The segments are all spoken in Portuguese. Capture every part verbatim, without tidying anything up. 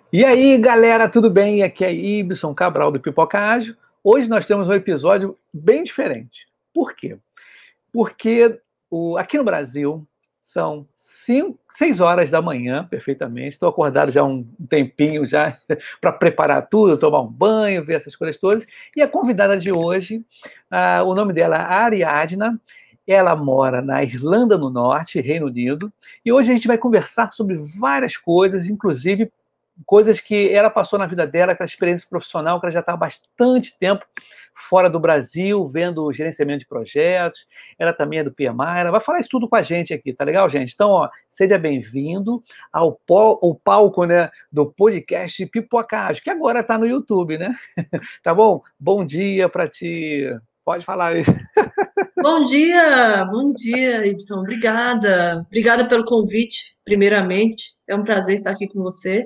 E aí, galera, tudo bem? Aqui é Ibson Cabral do Pipoca Ágil. Hoje nós temos um episódio bem diferente. Por quê? Porque o, aqui no Brasil são cinco, seis horas da manhã, perfeitamente. Estou acordado já há um tempinho já para preparar tudo, tomar um banho, ver essas coisas todas. E a convidada de hoje, ah, o nome dela é Ariadna. Ela mora na Irlanda do Norte, Reino Unido, e hoje a gente vai conversar sobre várias coisas, inclusive coisas que ela passou na vida dela, aquela experiência profissional que ela já está há bastante tempo fora do Brasil, vendo o gerenciamento de projetos. Ela também é do P M I, ela vai falar isso tudo com a gente aqui, tá legal, gente? Então, ó, seja bem-vindo ao, ao palco, né, do podcast Pipoca Ágil, que agora está no YouTube, né? Tá bom? Bom dia para ti. Pode falar aí. Bom dia, bom dia, Ibson. Obrigada. Obrigada pelo convite, primeiramente. É um prazer estar aqui com você.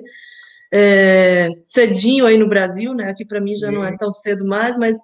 É, cedinho aí no Brasil, né? Aqui para mim já não é tão cedo mais, mas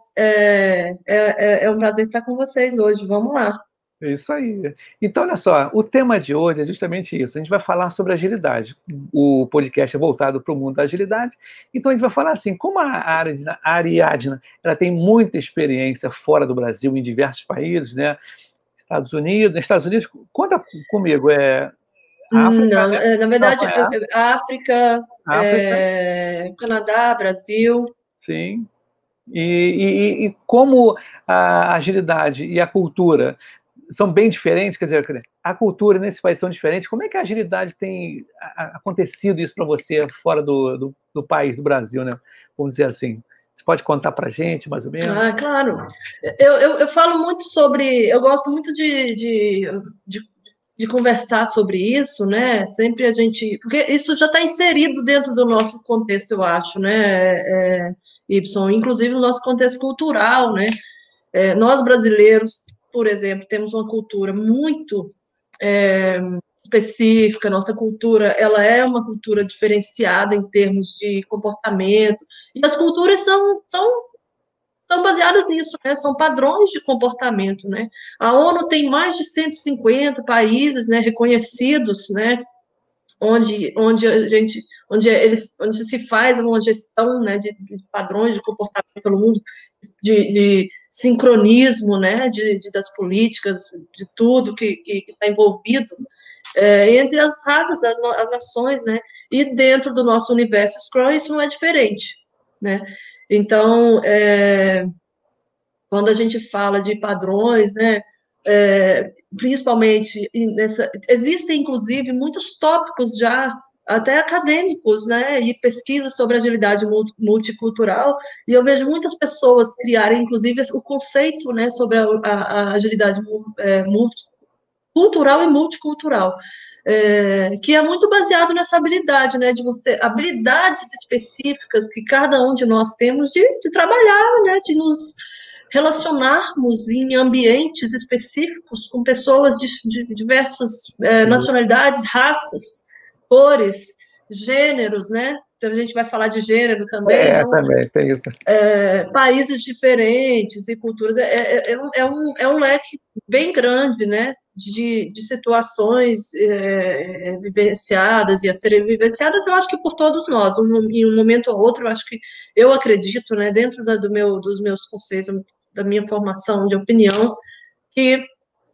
é, é, é é um prazer estar com vocês hoje. Vamos lá. É isso aí. Então, olha só, o tema de hoje é justamente isso. A gente vai falar sobre agilidade. O podcast é voltado para o mundo da agilidade. Então, a gente vai falar assim, como a Ariadna, a Ariadna ela tem muita experiência fora do Brasil, em diversos países, né? Estados Unidos, Estados Unidos, conta comigo, é África, Não, né? é, na Não, verdade, é é- é África, África, é, Canadá, Brasil. sim. E, e, e como a agilidade e a cultura são bem diferentes, quer dizer, a cultura nesse país são diferentes, como é que a agilidade tem acontecido isso para você fora do, do, do país, do Brasil, né? Vamos dizer assim. Você pode contar para a gente, mais ou menos? Ah, claro. Eu, eu, eu falo muito sobre. Eu gosto muito de, de, de, de conversar sobre isso, né? Sempre a gente. Porque isso já está inserido dentro do nosso contexto, eu acho, né, é, Y? Inclusive no nosso contexto cultural, né? É, nós brasileiros, por exemplo, temos uma cultura muito é, específica, nossa cultura, ela é uma cultura diferenciada em termos de comportamento, e as culturas são, são são baseadas nisso, né? São padrões de comportamento, né? A ONU tem mais de cento e cinquenta países, né, reconhecidos, né, onde, onde a gente, onde eles, onde se faz uma gestão, né, de, de padrões de comportamento pelo mundo, de, de sincronismo, né, de, de, das políticas, de tudo que está envolvido é, entre as raças, as, as nações, né? E dentro do nosso universo Scrum isso não é diferente, né? Então, é, quando a gente fala de padrões, né, é, principalmente nessa, existem inclusive muitos tópicos já até acadêmicos, né, e pesquisas sobre agilidade multicultural, e eu vejo muitas pessoas criarem, inclusive, o conceito, né, sobre a, a, a agilidade é, multicultural e multicultural, é, que é muito baseado nessa habilidade, né, de você, habilidades específicas que cada um de nós temos de, de trabalhar, né, de nos relacionarmos em ambientes específicos com pessoas de, de diversas é, nacionalidades, raças, cores, gêneros, né? Então a gente vai falar de gênero também, É, então também, tem isso. é, países diferentes e culturas é, é, é, um, é, um, é um leque bem grande, né? De, de situações é, vivenciadas e a serem vivenciadas, eu acho que por todos nós, um, em um momento ou outro, eu acho que eu acredito, né, dentro da, do meu, dos meus conceitos, da minha formação de opinião, que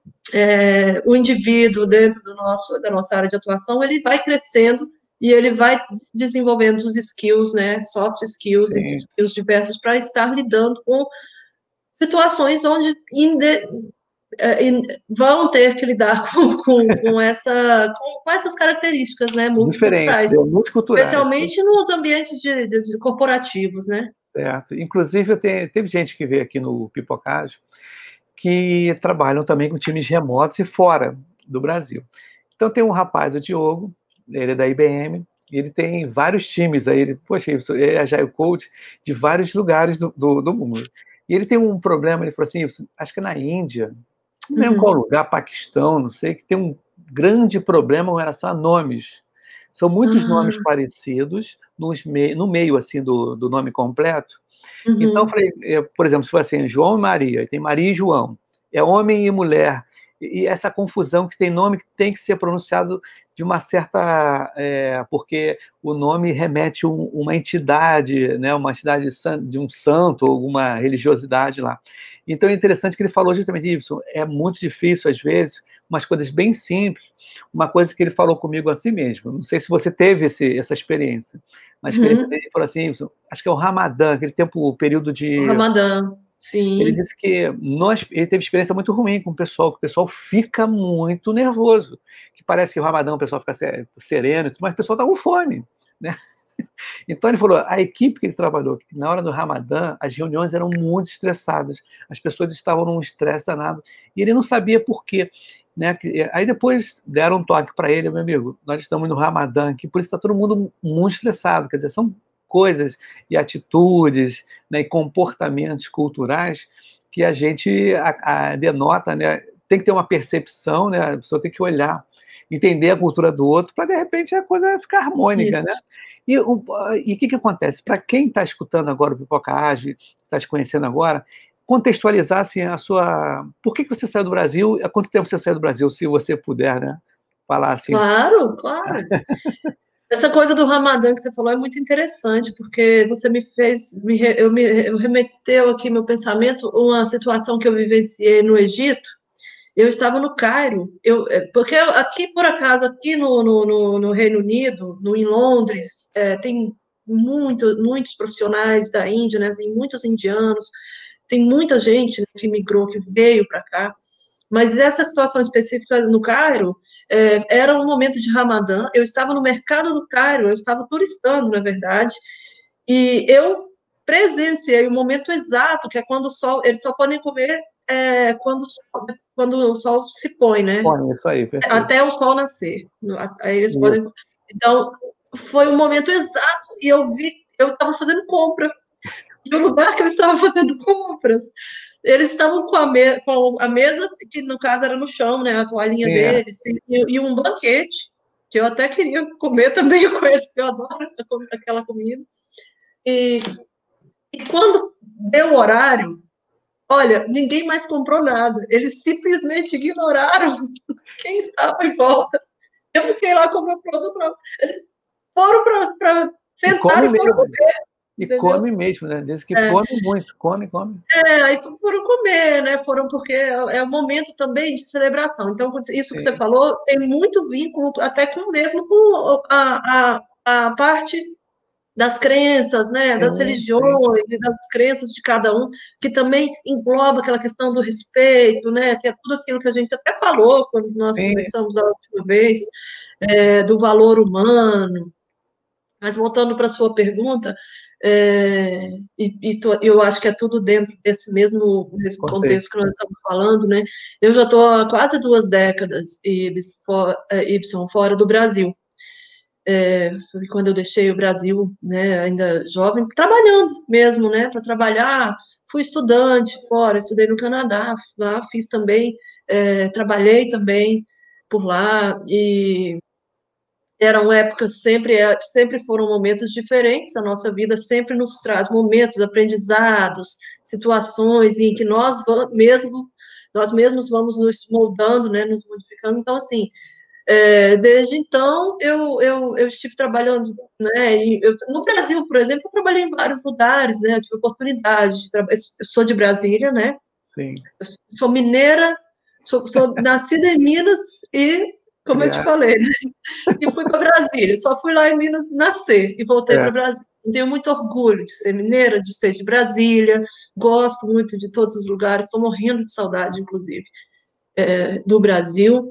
é, o indivíduo dentro do nosso, da nossa área de atuação, ele vai crescendo e ele vai desenvolvendo os skills, né, soft skills e Sim. skills diversos para estar lidando com situações onde inde, é, vão ter que lidar com, com, com, essa, com, com essas características, né, Diferentes, multiculturais, né? Multiculturais. especialmente nos ambientes de, de, de corporativos, né? Certo. Inclusive, eu tenho, teve gente que veio aqui no Pipocage que trabalham também com times remotos e fora do Brasil. Então tem um rapaz, o Diogo, ele é da I B M, e ele tem vários times aí, ele, poxa, ele é Agile Coach de vários lugares do, do, do mundo. E ele tem um problema, ele falou assim, acho que é na Índia, não lembro qual Uhum. lugar, Paquistão, não sei, que tem um grande problema com relação a nomes. São muitos nomes Ah, parecidos nos me no meio assim do, do nome completo. Então, eu uhum. falei, por exemplo, se for assim, João e Maria, tem Maria e João, é homem e mulher, e essa confusão que tem nome que tem que ser pronunciado de uma certa... É, porque o nome remete a um, uma entidade, né, uma entidade de um santo, alguma religiosidade lá. Então é interessante que ele falou justamente isso, é muito difícil às vezes, umas coisas bem simples, uma coisa que ele falou comigo assim mesmo, não sei se você teve esse, essa experiência, mas a experiência Uhum. dele falou assim, acho que é o Ramadã, aquele tempo, o período O de... Ramadã, Ele sim. disse que nós, ele teve experiência muito ruim com o pessoal, que o pessoal fica muito nervoso, que parece que o Ramadã o pessoal fica sereno, mas o pessoal está com fome, né? Então ele falou, a equipe que ele trabalhou, na hora do Ramadã, as reuniões eram muito estressadas, as pessoas estavam num estresse danado, e ele não sabia por quê, né? Aí depois deram um toque para ele, meu amigo, nós estamos no Ramadã aqui, por isso está todo mundo muito estressado, quer dizer, são coisas e atitudes, né, e comportamentos culturais que a gente a, a, denota, né? Tem que ter uma percepção, né? A pessoa tem que olhar, entender a cultura do outro, para, de repente, a coisa ficar harmônica, Isso. né? E o e que, que acontece? Para quem está escutando agora o Pipoca Ágil, está te conhecendo agora, contextualizar assim, a sua... Por que, que você saiu do Brasil? Há quanto tempo você saiu do Brasil, se você puder, né? Falar assim. Claro, claro. Essa coisa do Ramadã que você falou é muito interessante, porque você me fez, me, eu me eu remeteu aqui meu pensamento uma situação que eu vivenciei no Egito. Eu estava no Cairo, eu, porque aqui, por acaso, aqui no, no, no Reino Unido, no, em Londres, é, tem muito, muitos profissionais da Índia, né? Tem muitos indianos, tem muita gente, né, que migrou, que veio para cá. Mas essa situação específica no Cairo é, era um momento de Ramadã. Eu estava no mercado do Cairo, eu estava turistando, na verdade, e eu presenciei o momento exato, que é quando o sol, eles só podem comer é, quando, o sol, quando o sol se põe, né? Bom, isso aí, perfeito. Até o sol nascer. Aí eles Isso. podem. Então, foi o momento exato, e eu vi, eu estava fazendo compra. E o lugar que eu estava fazendo compras, eles estavam com a, me com a mesa, que no caso era no chão, né? A toalhinha Sim, é. deles, e, e um banquete, que eu até queria comer também com eles, porque eu adoro aquela comida. E, e quando deu o horário, olha, ninguém mais comprou nada. Eles simplesmente ignoraram quem estava em volta. Eu fiquei lá com o meu produto. Eles foram para sentar e, e foram comer. E entendeu? come mesmo, né? Diz que é. come muito, come, come. É, aí foram comer, né? Foram porque é um momento também de celebração. Então, isso que Sim. você falou tem muito vínculo até com mesmo com a, a, a parte das crenças, né? Das sim, religiões sim. e das crenças de cada um, que também engloba aquela questão do respeito, né? Que é tudo aquilo que a gente até falou quando nós sim. conversamos a última vez, é, do valor humano. Mas voltando para a sua pergunta, é, e, e tô, eu acho que é tudo dentro desse mesmo, mesmo contexto que nós estamos falando, né? Eu já estou há quase duas décadas, Y, fora do Brasil. É, foi quando eu deixei o Brasil, né, ainda jovem, trabalhando mesmo, né, para trabalhar. Fui estudante fora, estudei no Canadá, lá fiz também, é, trabalhei também por lá, e eram épocas sempre, sempre foram momentos diferentes, a nossa vida sempre nos traz momentos, aprendizados, situações em que nós mesmo, nós mesmos vamos nos moldando, né, nos modificando. Então, assim, é, desde então, eu, eu, eu estive trabalhando, né, eu, no Brasil, por exemplo, eu trabalhei em vários lugares, né, eu tive oportunidade de trabalhar, eu sou de Brasília, né, Sim. Eu sou mineira, sou, sou nascida em Minas e, como é. eu te falei, né, e fui para Brasília, só fui lá em Minas nascer e voltei é. para Brasília. Tenho muito orgulho de ser mineira, de ser de Brasília, gosto muito de todos os lugares, estou morrendo de saudade, inclusive, é, do Brasil.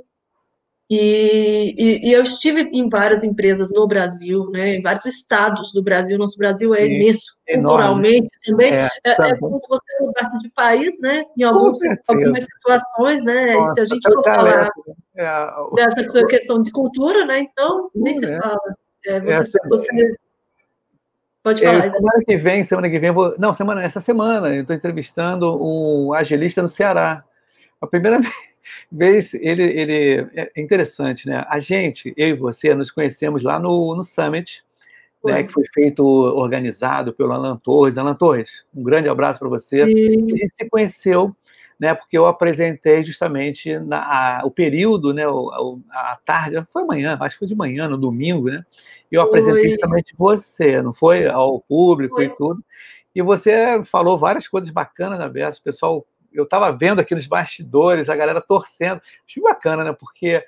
E, e, e eu estive em várias empresas no Brasil, né, em vários estados do Brasil. Nosso Brasil é Sim, imenso, é culturalmente enorme. Também. É, é, é como se você mudasse de país, né, em alguns, algumas situações, né, Nossa, e se a gente for falar é, dessa o... questão de cultura, né, então, nem se é. fala. É, você, Essa... você pode falar isso. Semana que vem, semana que vem, eu vou... não, semana, essa semana, eu estou entrevistando um agilista no Ceará. A primeira vez, ele, ele é interessante, né? A gente, eu e você, nos conhecemos lá no, no Summit, né, que foi feito, organizado pelo Alan Torres. Alan Torres, um grande abraço para você. E... A gente se conheceu né, porque eu apresentei justamente na, a, o período, né, o, a, a tarde, foi amanhã, acho que foi de manhã, no domingo, né, eu apresentei Foi, justamente você, não foi? Ao público e foi. tudo, e você falou várias coisas bacanas na Verso, o pessoal, eu estava vendo aqui nos bastidores, a galera torcendo, achei bacana, né, porque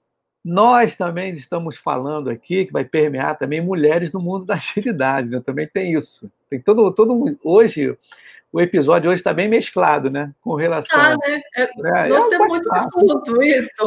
nós também estamos falando aqui, que vai permear também mulheres no mundo da agilidade, né? Também tem isso. Tem todo, todo um, hoje, o episódio hoje está bem mesclado, né? Com Ah, relação. né? É, Né? É nós um temos muito bate-papo. assunto, isso.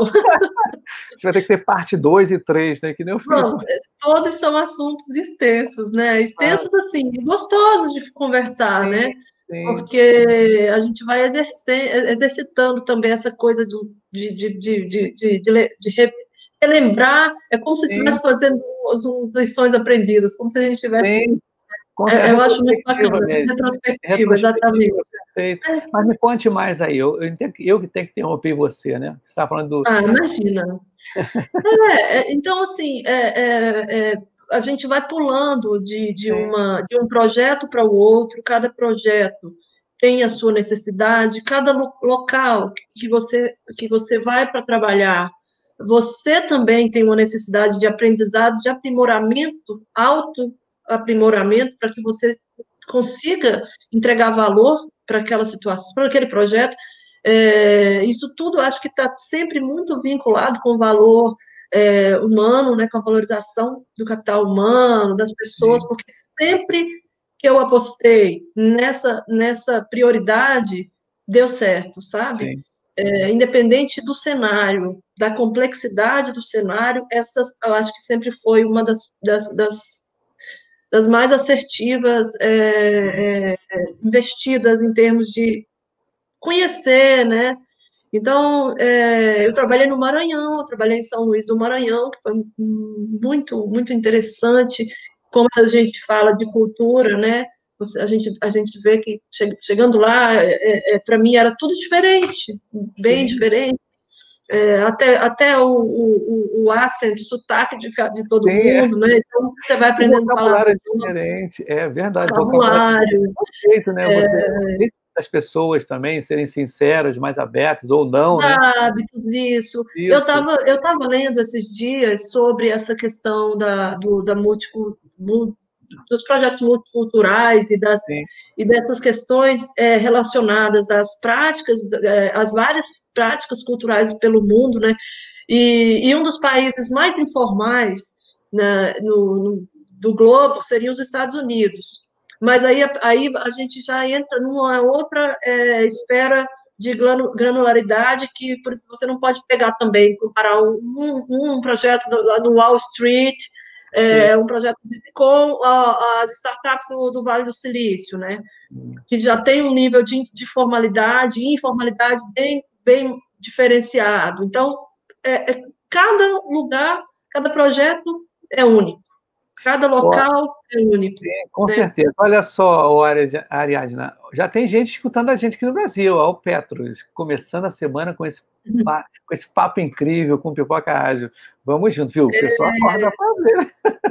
A gente vai ter que ter parte dois e três, né? Que nem o filme. Vamos, é, todos são assuntos extensos, né? Ah, Extensos, assim, gostosos de conversar, sim, né? sim, Porque a gente vai exercer, exercitando também essa coisa do- de, de, de, de, de, de, le- de re- relembrar, é como se sim, estivesse fazendo umas, umas lições aprendidas, como se a gente estivesse. sim. Com É, certeza, eu acho muito retrospectiva bacana, mesmo. retrospectiva, exatamente. Retrospectiva, perfeito. Mas me conte mais aí. Eu, eu, entendo que eu que tenho que interromper você, né? Você estava falando do. Ah, imagina. É, é, então, assim, é, é, é, a gente vai pulando de, de, Sim, uma, de um projeto para o outro, cada projeto tem a sua necessidade, cada lo- local que você, que você vai para trabalhar, você também tem uma necessidade de aprendizado, de aprimoramento, auto-aprimoramento, para que você consiga entregar valor para aquela situação, para aquele projeto. É, isso tudo acho que está sempre muito vinculado com o valor é, humano, né, com a valorização do capital humano, das pessoas, sim, porque sempre que eu apostei nessa, nessa prioridade, deu certo, sabe? sim. É, independente do cenário, da complexidade do cenário, essa eu acho que sempre foi uma das, das, das, das mais assertivas, é, é, investidas em termos de conhecer, né? Então, é, eu trabalhei no Maranhão, eu trabalhei em São Luís do Maranhão, que foi muito, muito interessante, como a gente fala de cultura, né? Você- A gente, a gente vê que che- chegando lá, é, é, para mim era tudo diferente, bem Sim. diferente, é, até, até o, o, o acento, o sotaque de, ca- de todo Sim, é. mundo, né? Então, você vai O aprendendo palavras, vocabulário é diferente, é verdade, o vocabulário é diferente. vocabulário, É o jeito, né? Você, o jeito das pessoas também serem sinceras, mais abertas, ou não, né? hábitos, isso. Eu Isso, estava eu tava lendo esses dias sobre essa questão da, do, da multicul- mu- dos projetos multiculturais e, das, sim, e dessas questões é, relacionadas às práticas, é, às várias práticas culturais pelo mundo, né? E, e um dos países mais informais, né, no, no, do globo seria os Estados Unidos. Mas aí, aí a gente já entra numa outra é, esfera de granularidade que por isso você não pode pegar também, comparar um, um projeto do, lá no Wall Street, sim. é, um projeto com a, as startups do, do Vale do Silício, né? Que já tem um nível de, de formalidade e informalidade bem, bem diferenciado. Então, é, é, cada lugar, cada projeto é único, cada Ó, local é único, com né? certeza. Olha só, ó, Ari- Ariadna, já tem gente escutando a gente aqui no Brasil, ó, o Petros, começando a semana com esse, pa- com esse papo incrível com o Pipoca Ágil. Vamos junto, viu? O pessoal acorda para ver.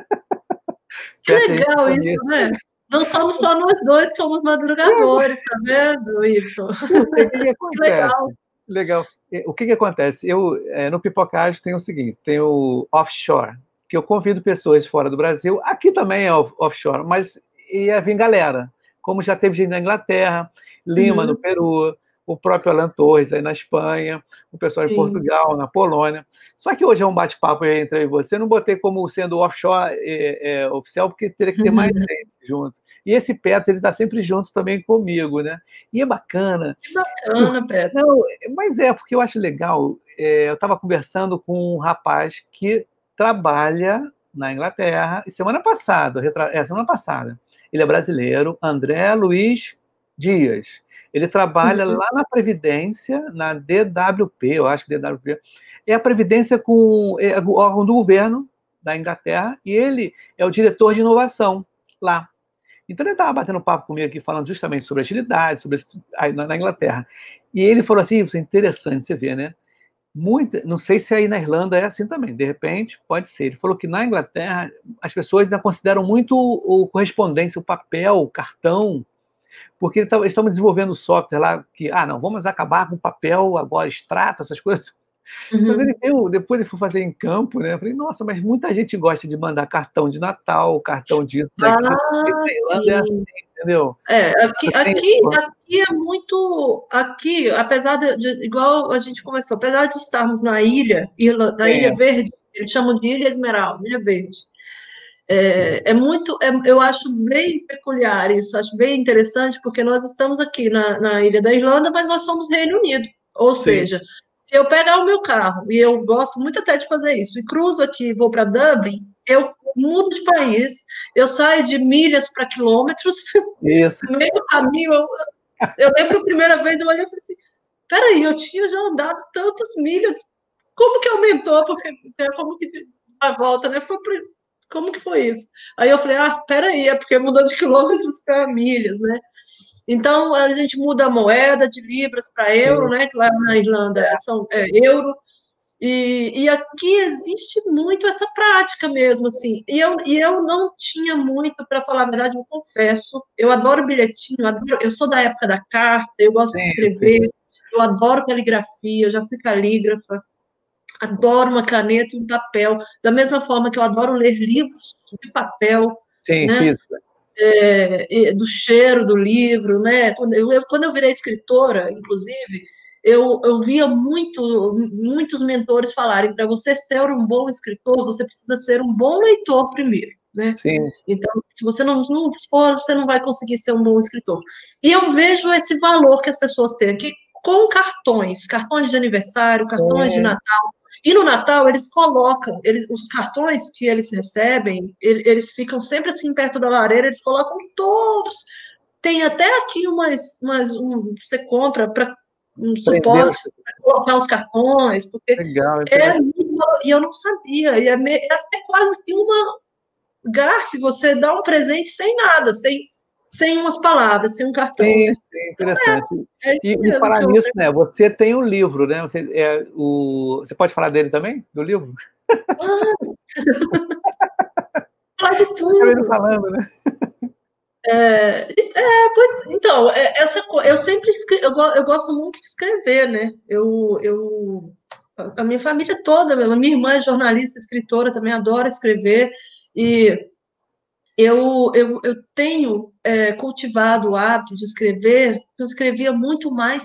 Que Petros, a gente legal isso, conhece. né? Não somos só nós dois que somos madrugadores, tá vendo, Ibson? Porque o que que Que acontece? legal. Legal. O que que acontece? Eu, é, no Pipocage tem o seguinte, tem o offshore, que eu convido pessoas fora do Brasil, aqui também é off- offshore, mas ia vir galera, como já teve gente na Inglaterra, Lima, no Uhum, Peru, o próprio Alan Torres aí na Espanha, o pessoal em sim. Portugal, na Polônia. Só que hoje é um bate-papo entre eu e você, eu não botei como sendo offshore é, é, oficial, porque teria que ter mais gente junto. E esse Petro, ele está sempre junto também comigo, né? E é bacana, Que bacana, Pedro. não, mas é, porque eu acho legal. É, eu estava conversando com um rapaz que trabalha na Inglaterra, e semana passada, retra- é, semana passada, ele é brasileiro, André Luiz Dias. Ele trabalha Uhum, lá na Previdência, na D W P, eu acho que D W P. É a Previdência com é, o órgão do governo da Inglaterra, e ele é o diretor de inovação lá. Então ele estava batendo papo comigo aqui, falando justamente sobre agilidade, sobre aí na, na Inglaterra. E ele falou assim: isso é interessante você ver, né? Muita, não sei se aí na Irlanda é assim também, de repente, pode ser. Ele falou que na Inglaterra as pessoas ainda consideram muito o correspondência, o papel, o cartão, porque eles estavam desenvolvendo software lá que, ah, não, vamos acabar com papel, agora extrato, essas coisas. Mas ele Uhum. viu, depois ele foi fazer em campo, né? Eu falei, nossa, mas muita gente gosta de mandar cartão de Natal, cartão disso, daquilo, porque Ah, na Irlanda é sim. assim, entendeu? É, aqui, Assim, aqui, pô, aqui é muito. Aqui, apesar de, de- igual a gente começou, apesar de estarmos na ilha, ilha, na Ilha é, Verde, eles chamam de Ilha Esmeralda, Ilha Verde. É, é muito, é- eu acho bem peculiar isso, acho bem interessante, porque nós estamos aqui na, na Ilha da Irlanda, mas nós somos Reino Unido. Ou sim, seja, se eu pegar o meu carro, e eu gosto muito até de fazer isso, e cruzo aqui, vou para Dublin, eu mudo de país, eu saio de milhas para quilômetros, isso, no meio do caminho, eu, eu lembro a primeira vez, eu olhei e falei assim, peraí, eu tinha já andado tantas milhas, como que aumentou? Porque é como que a volta, né? Foi pra- como que foi isso? Aí eu falei, ah, peraí, é porque mudou de quilômetros para milhas, né? Então a gente muda a moeda de libras para euro, sim, né? Que lá na Irlanda são é, euro. E, e aqui existe muito essa prática mesmo, assim. E eu, e eu não tinha muito, para falar a verdade, eu confesso. Eu adoro bilhetinho, adoro, eu sou da época da carta, eu gosto de sim, sim. escrever, eu adoro caligrafia, eu já fui calígrafa, adoro uma caneta e um papel, da mesma forma que eu adoro ler livros de papel, Sim, né? física. É, do cheiro do livro, né? Quando eu, eu- quando eu virei escritora, inclusive, eu, eu via muito, muitos mentores falarem para você ser um bom escritor, você precisa ser um bom leitor primeiro, né? Sim, Então, se você não, não for, você não vai conseguir ser um bom escritor. E eu vejo esse valor que as pessoas têm aqui com cartões, cartões de aniversário, cartões de é, Natal. E no Natal, eles colocam, eles, os cartões que eles recebem, ele- eles ficam sempre assim perto da lareira, eles colocam todos. Tem até aqui umas, umas um, você compra para um aprendeu, suporte para colocar os cartões, porque legal, é interessante. muito, e eu não sabia, e é, me- é até quase que uma gafe você dá um presente sem nada, sem, sem umas palavras, sem um cartão, Sim, né? sim, interessante. É E, isso e mesmo falar que eu. nisso, né? Você tem um livro, né? Você, é, o, você pode falar dele também? Do livro? Ah, falar de Acabei não tudo. falando, né? É, pois, então, é, essa, co- eu sempre escre- eu, go- eu gosto muito de escrever, né? Eu, eu, a a minha família toda, a minha irmã é jornalista, escritora, também adora escrever, e eu, eu, eu tenho é, cultivado o hábito de escrever, eu escrevia muito mais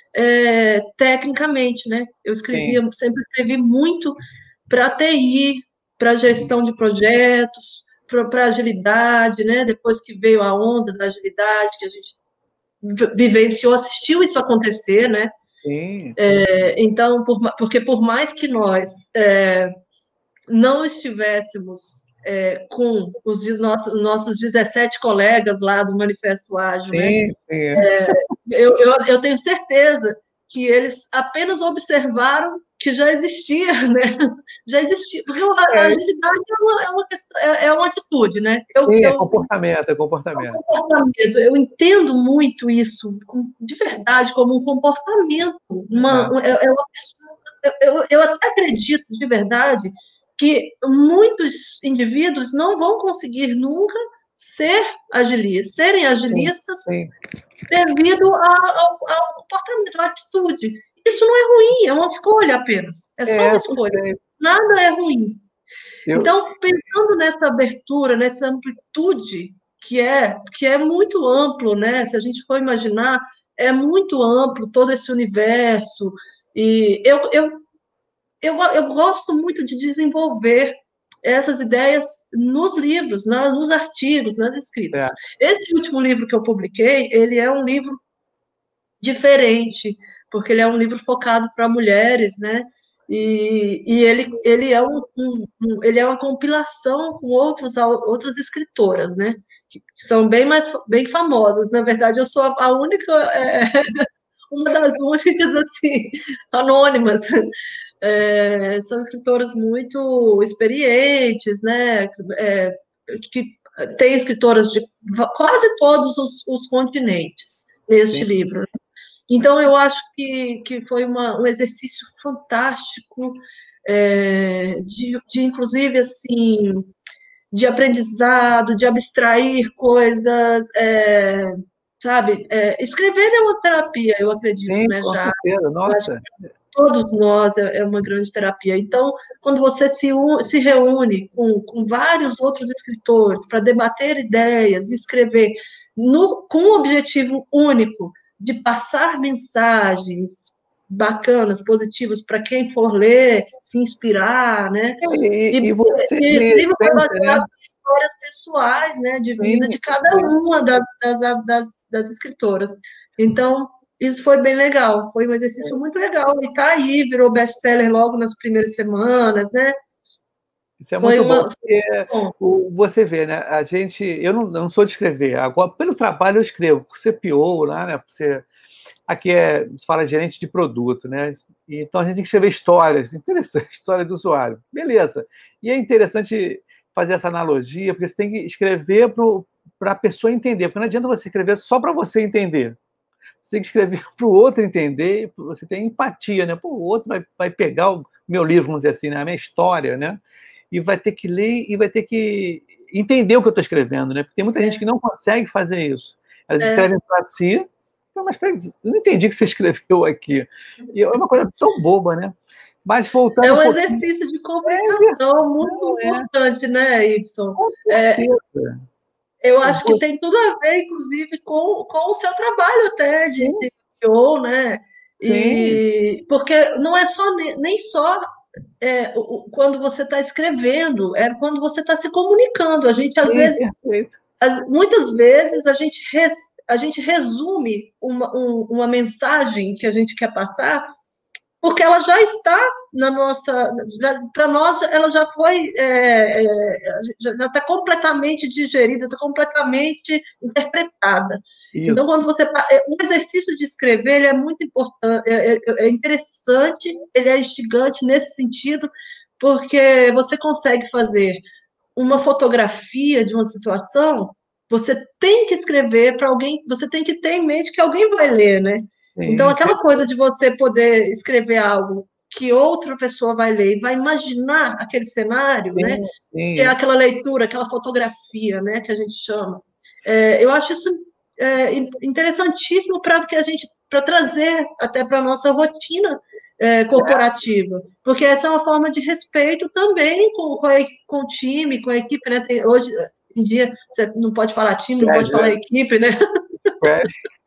é, tecnicamente, né? Eu escrevia, Sim, sempre escrevi muito para a T I, para gestão de projetos, para agilidade, né? Depois que veio a onda da agilidade, que a gente vi- vivenciou, assistiu isso acontecer, né? sim, É, então, por ma- porque por mais que nós é, não estivéssemos é, com os de- no- nossos dezessete colegas lá do Manifesto Ágil, né? sim, sim. Eu, eu, eu tenho certeza que eles apenas observaram que já existia, né? Já existia, porque a, a É, agilidade é uma, é uma, questão, é, é uma atitude, né? Eu, sim, é eu comportamento, é comportamento. comportamento. Eu entendo muito isso, de verdade, como um comportamento. Uma, É, um- é, é uma pessoa, eu, eu até acredito, de verdade, que muitos indivíduos não vão conseguir nunca ser agilistas, serem sim, agilistas sim. devido a- ao, ao comportamento, à atitude. Isso não é ruim, é uma escolha apenas. É só uma É, escolha. perfeito. Nada é ruim. Eu, Então, pensando nessa abertura, nessa amplitude, que é, que é muito amplo, né? Se a gente for imaginar, é muito amplo todo esse universo. E eu, eu, eu, eu gosto muito de desenvolver essas ideias nos livros, nas, nos artigos, nas escritas. é, Esse último livro que eu publiquei, ele é um livro diferente, porque ele é um livro focado para mulheres, né? E, e ele, ele, é um, um- um- ele é uma compilação com outros, outras escritoras, né? Que são bem mais bem famosas. Na verdade, eu sou a, a única, é, uma das únicas, assim, anônimas. É, são escritoras muito experientes, né? É, que tem escritoras de quase todos os, os continentes neste sim, livro. Então, eu acho que, que foi uma, um exercício fantástico, é, de, de, inclusive, assim, de aprendizado, de abstrair coisas, é, sabe? É, escrever é uma terapia, eu acredito, Sim, né? com Já, certeza, eu acho nossa. que todos nós é, é uma grande terapia. Então, quando você se, un, se reúne com, com vários outros escritores para debater ideias, escrever no, com um objetivo único de passar mensagens bacanas, positivas, para quem for ler, se inspirar, né? E, E, e você, e esse de livro foi essência, né? baseado em histórias pessoais, né, de vida Sim, de cada uma das, das, das, das escritoras. Então, isso foi bem legal, foi um exercício muito legal. E tá aí, virou best-seller logo nas primeiras semanas, né? isso é Foi muito bom, uma. porque Bom, o, você vê, né? A gente, eu não, eu não sou de escrever, agora, pelo trabalho eu escrevo, por ser P O lá, né? Por ser, aqui é, se fala gerente de produto, né? Então a gente tem que escrever histórias, interessante, história do usuário. Beleza. E é interessante fazer essa analogia, porque você tem que escrever para a pessoa entender, porque não adianta você escrever só para você entender. Você tem que escrever para o outro entender, você tem empatia, né? Pô, o outro vai, vai pegar o meu livro, vamos dizer assim, né? A minha história, né? E vai ter que ler e vai ter que entender o que eu estou escrevendo, né? Porque tem muita é, gente que não consegue fazer isso. Elas é, escrevem para si, mas peraí, eu não entendi o que você escreveu aqui. E é uma coisa tão boba, né? Mas é voltando um um pouquinho. exercício de É, comunicação muito não é, importante, né, Y? com É, certeza. eu acho que tem tudo a ver, inclusive, com, com o seu trabalho até de, Sim, de P O, né? sim, E porque não é só nem só é, o- o- quando você está escrevendo, é quando você está se comunicando. A gente às sim, vezes, perfeito. as- muitas vezes a gente res- a gente resume uma, um- uma mensagem que a gente quer passar porque ela já está na nossa, para nós ela já foi, é, é, já está completamente digerida, está completamente interpretada. Então, Isso. quando você, é, um exercício de escrever, ele é muito importante, é, é, é interessante, ele é instigante nesse sentido, porque você consegue fazer uma fotografia de uma situação, você tem que escrever para alguém, você tem que ter em mente que alguém vai ler, né? Então, Sim, aquela coisa de você poder escrever algo que outra pessoa vai ler e vai imaginar aquele cenário, né? sim, Que é sim. aquela leitura, aquela fotografia, né? Que a gente chama. É, eu acho isso é, interessantíssimo para que a gente, para trazer até para a nossa rotina é, corporativa, porque essa é uma forma de respeito também com, com, a, com o time, com a equipe, né? Tem, hoje em dia você não pode falar time, não pode Squad, falar né? equipe, né? Squad.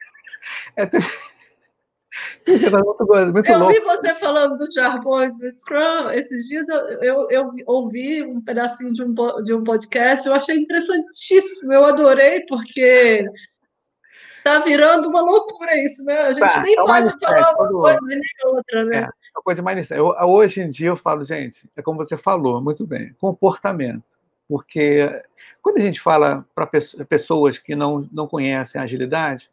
É, tem- Isso é muito, coisa, muito Eu vi louco. você falando dos jargões do Scrum, esses dias eu, eu, eu ouvi um pedacinho de um, de um podcast, eu achei interessantíssimo, eu adorei, porque tá virando uma loucura isso, né? A gente Tá, nem é uma pode mindset. falar uma coisa Quando, nem outra, é, né? é uma coisa de mindset. Eu, hoje em dia eu falo, gente, é como você falou, muito bem, comportamento. Porque quando a gente fala para pessoas que não, não conhecem a agilidade,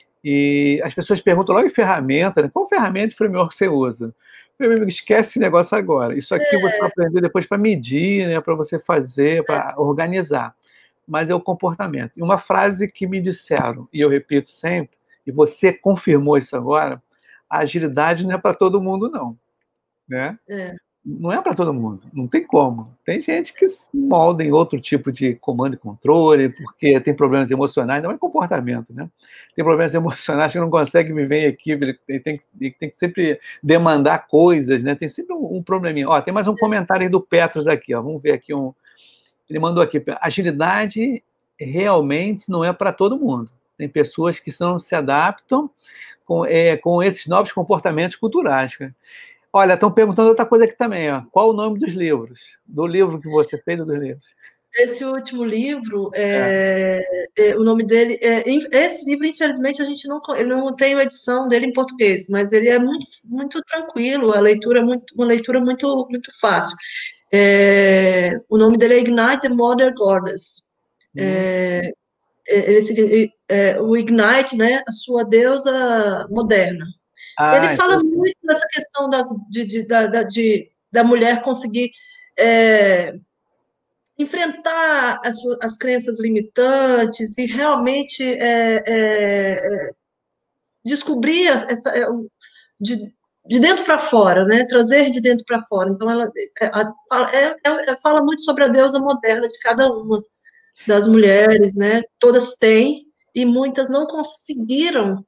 e as pessoas perguntam logo em ferramenta, né? Qual ferramenta e framework você usa? Meu amigo, esquece esse negócio agora. Isso aqui você vai aprender depois para medir, né? Para você fazer, para organizar. Mas é o comportamento. E uma frase que me disseram, e eu repito sempre, e você confirmou isso agora, a agilidade não é para todo mundo, não. Né? É, Não é para todo mundo, não tem como. Tem gente que se molda em outro tipo de comando e controle, porque tem problemas emocionais, não é comportamento, né? Tem problemas emocionais que não consegue viver em equipe, ele tem, que, ele tem que sempre demandar coisas, né? Tem sempre um, um probleminha. Ó, tem mais um comentário aí do Petros aqui, ó. Vamos ver aqui um. Ele mandou aqui: agilidade realmente não é para todo mundo. Tem pessoas que não se adaptam com, é, com esses novos comportamentos culturais. Cara. Olha, estão perguntando outra coisa aqui também, ó. Qual o nome dos livros? Do livro que você fez ou dos livros? esse último livro, É. é, é, o nome dele, é, esse livro, infelizmente, a gente não, eu não tem a edição dele em português, mas ele é muito, muito tranquilo, a leitura é muito, uma leitura muito, muito fácil. É, o nome dele é Ignite the Modern Goddess. Hum. Esse, é, o Ignite, né, a sua deusa moderna. Ele Ah, fala interessante. muito dessa questão das, de, de, da, da, de, da mulher conseguir é, enfrentar as, suas, as crenças limitantes e realmente é, é, descobrir essa, é, de, de dentro para fora, né? Trazer de dentro para fora. Então, ela é, é, fala muito sobre a deusa moderna de cada uma das mulheres, né? Todas têm. e muitas não conseguiram,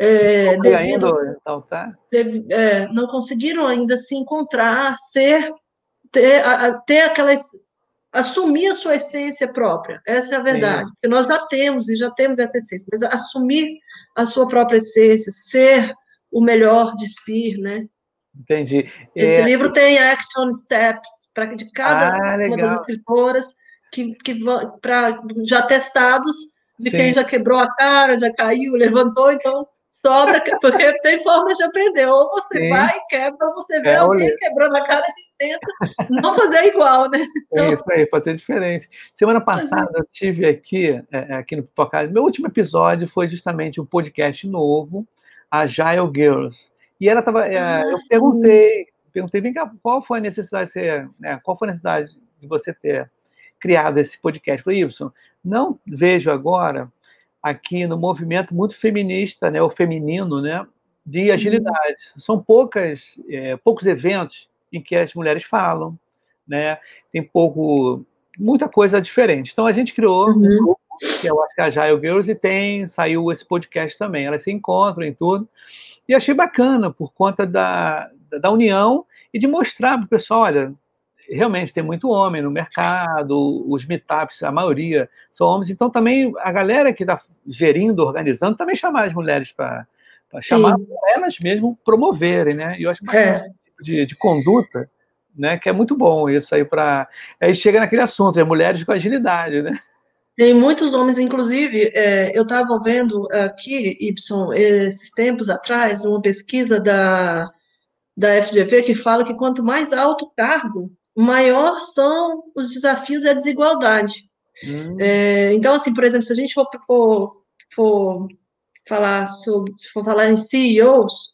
é, devido, então, tá? dev, é, não conseguiram ainda se encontrar, ser, ter, a, ter aquela, assumir a sua essência própria. Essa é a verdade. Sim. Porque nós já temos, e já temos essa essência, mas assumir a sua própria essência, ser o melhor de si, né? Entendi. Esse É... livro tem action steps para de cada ah, uma das legal. escritoras que, que vão para já testados de Sim. quem já quebrou a cara, já caiu, levantou, então sobra, porque tem formas de aprender. Ou você Sim. vai e quebra, ou você vê É, alguém quebrando a cara e tenta não fazer igual, né? Então, é isso aí, pode ser diferente. Semana passada eu tive aqui, é, aqui no Pipocast, meu último episódio foi justamente um podcast novo, Agile Girls. E ela tava, é, ah, eu sim. perguntei, perguntei, vem cá, qual foi a necessidade de você, né, qual foi a necessidade de você ter criado esse podcast? Eu falei, Ibson, não vejo agora aqui no movimento muito feminista, né, o feminino, né, de agilidade. Uhum. São poucas, é, poucos eventos em que as mulheres falam, né, tem pouco, muita coisa diferente. Então a gente criou uhum. um grupo, que é o Agile Girls, e tem, saiu esse podcast também. Elas se encontram em tudo. E achei bacana, por conta da, da união e de mostrar para o pessoal, olha, realmente tem muito homem no mercado, os meetups, a maioria são homens, então também a galera que está gerindo, organizando, também chamar as mulheres para chamar elas mesmo promoverem, né? E eu acho bacana é. tipo de, de conduta, né? Que é muito bom isso aí para... Aí chega naquele assunto, é mulheres com agilidade, né? Tem muitos homens, inclusive, é, eu estava vendo aqui, Y, esses tempos atrás, uma pesquisa da, da F G V que fala que quanto mais alto o cargo, maior são os desafios e a desigualdade. Hum. É, então, assim, por exemplo, se a gente for, for, for falar sobre, se for falar em C E Os,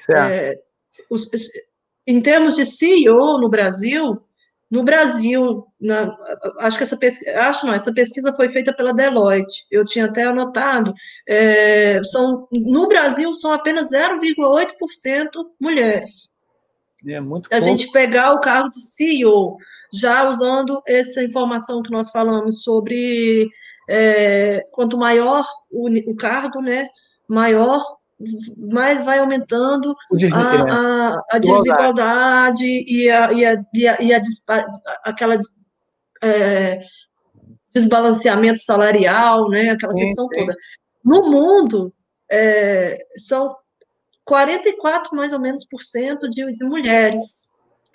é, os, em termos de C E O no Brasil, no Brasil, na, acho que essa pesquisa, acho não, essa pesquisa foi feita pela Deloitte, eu tinha até anotado, é, são, no Brasil são apenas zero vírgula oito por cento mulheres. É muito a pouco. gente pegar o cargo de C E O, já usando essa informação que nós falamos sobre é, quanto maior o, o cargo, né, maior, mais vai aumentando a, a, a desigualdade e, a, e, a, e, a, e a aquela é, desbalanceamento salarial, né, aquela sim, questão sim. toda. No mundo, é, são quarenta e quatro, mais ou menos, por cento de, de mulheres,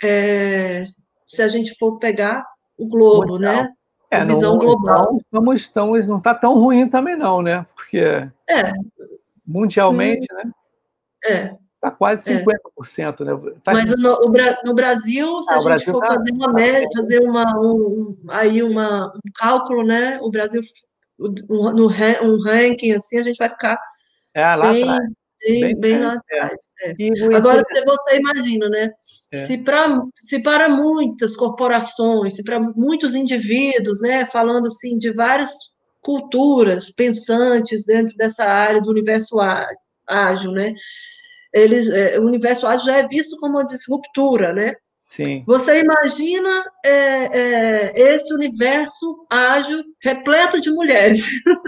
é, se a gente for pegar o globo, mundial, né? É, a visão não, global. Então, estamos, estamos, não está tão ruim também não, né? Porque é. mundialmente, hum, né? É. Está quase cinquenta por cento, é. né? Tá... Mas no, no Brasil, se ah, a gente for tá, fazer uma média, tá fazer uma, um, aí uma, um cálculo, né? O Brasil, um, no, um ranking assim, a gente vai ficar é, lá bem, atrás. bem, bem, bem lá atrás. É. É. Agora, se você imagina, né? É. Se, pra, se para muitas corporações, se para muitos indivíduos, né? Falando assim de várias culturas pensantes dentro dessa área do universo ágil, né? Eles, é, o universo ágil já é visto como uma disruptura, né? Sim. Você imagina é, é, esse universo ágil repleto de mulheres.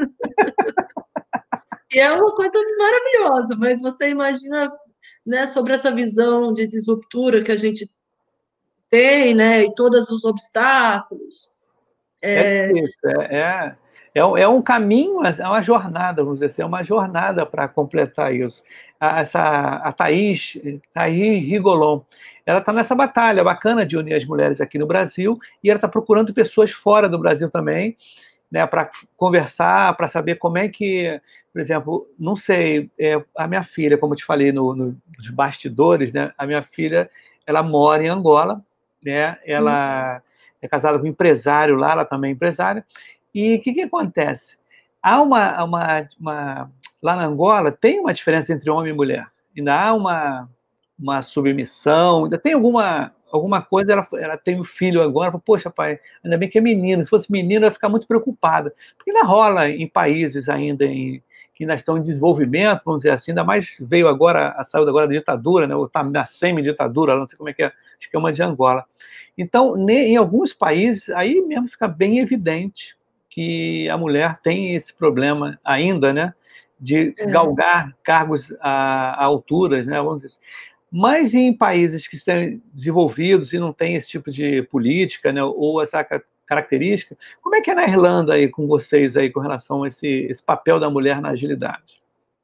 E é uma coisa maravilhosa, mas você imagina, né, sobre essa visão de disruptura que a gente tem, né, e todos os obstáculos. É, é, é, é, é um caminho, é uma jornada, vamos dizer assim, é uma jornada para completar isso. A, essa, a Thaís, Thaís Rigolon, ela está nessa batalha bacana de unir as mulheres aqui no Brasil, e ela está procurando pessoas fora do Brasil também, né, para conversar, para saber como é que, por exemplo, não sei, é, a minha filha, como eu te falei no, no, nos bastidores, né, a minha filha, ela mora em Angola, né, ela hum. é casada com um empresário lá, ela também é empresária, e o que, que acontece? Há uma, uma, uma, lá na Angola tem uma diferença entre homem e mulher, ainda há uma, uma submissão, ainda tem alguma... alguma coisa, ela, ela tem um filho agora, fala, poxa, pai, ainda bem que é menino, se fosse menino, eu ia ficar muito preocupada. Porque ainda rola em países ainda em, que ainda estão em desenvolvimento, vamos dizer assim, ainda mais veio agora, a saúde agora da ditadura, né, ou está na semi-ditadura, não sei como é que é, acho que é uma de Angola. Então, em alguns países, aí mesmo fica bem evidente que a mulher tem esse problema ainda, né, de É. galgar cargos a, a alturas, né, vamos dizer assim. Mas em países que são desenvolvidos e não tem esse tipo de política, né, ou essa característica, como é que é na Irlanda aí com vocês aí com relação a esse, esse papel da mulher na agilidade?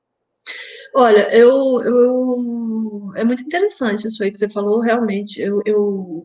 Olha, eu, eu, é muito interessante isso aí que você falou, realmente. Eu, eu,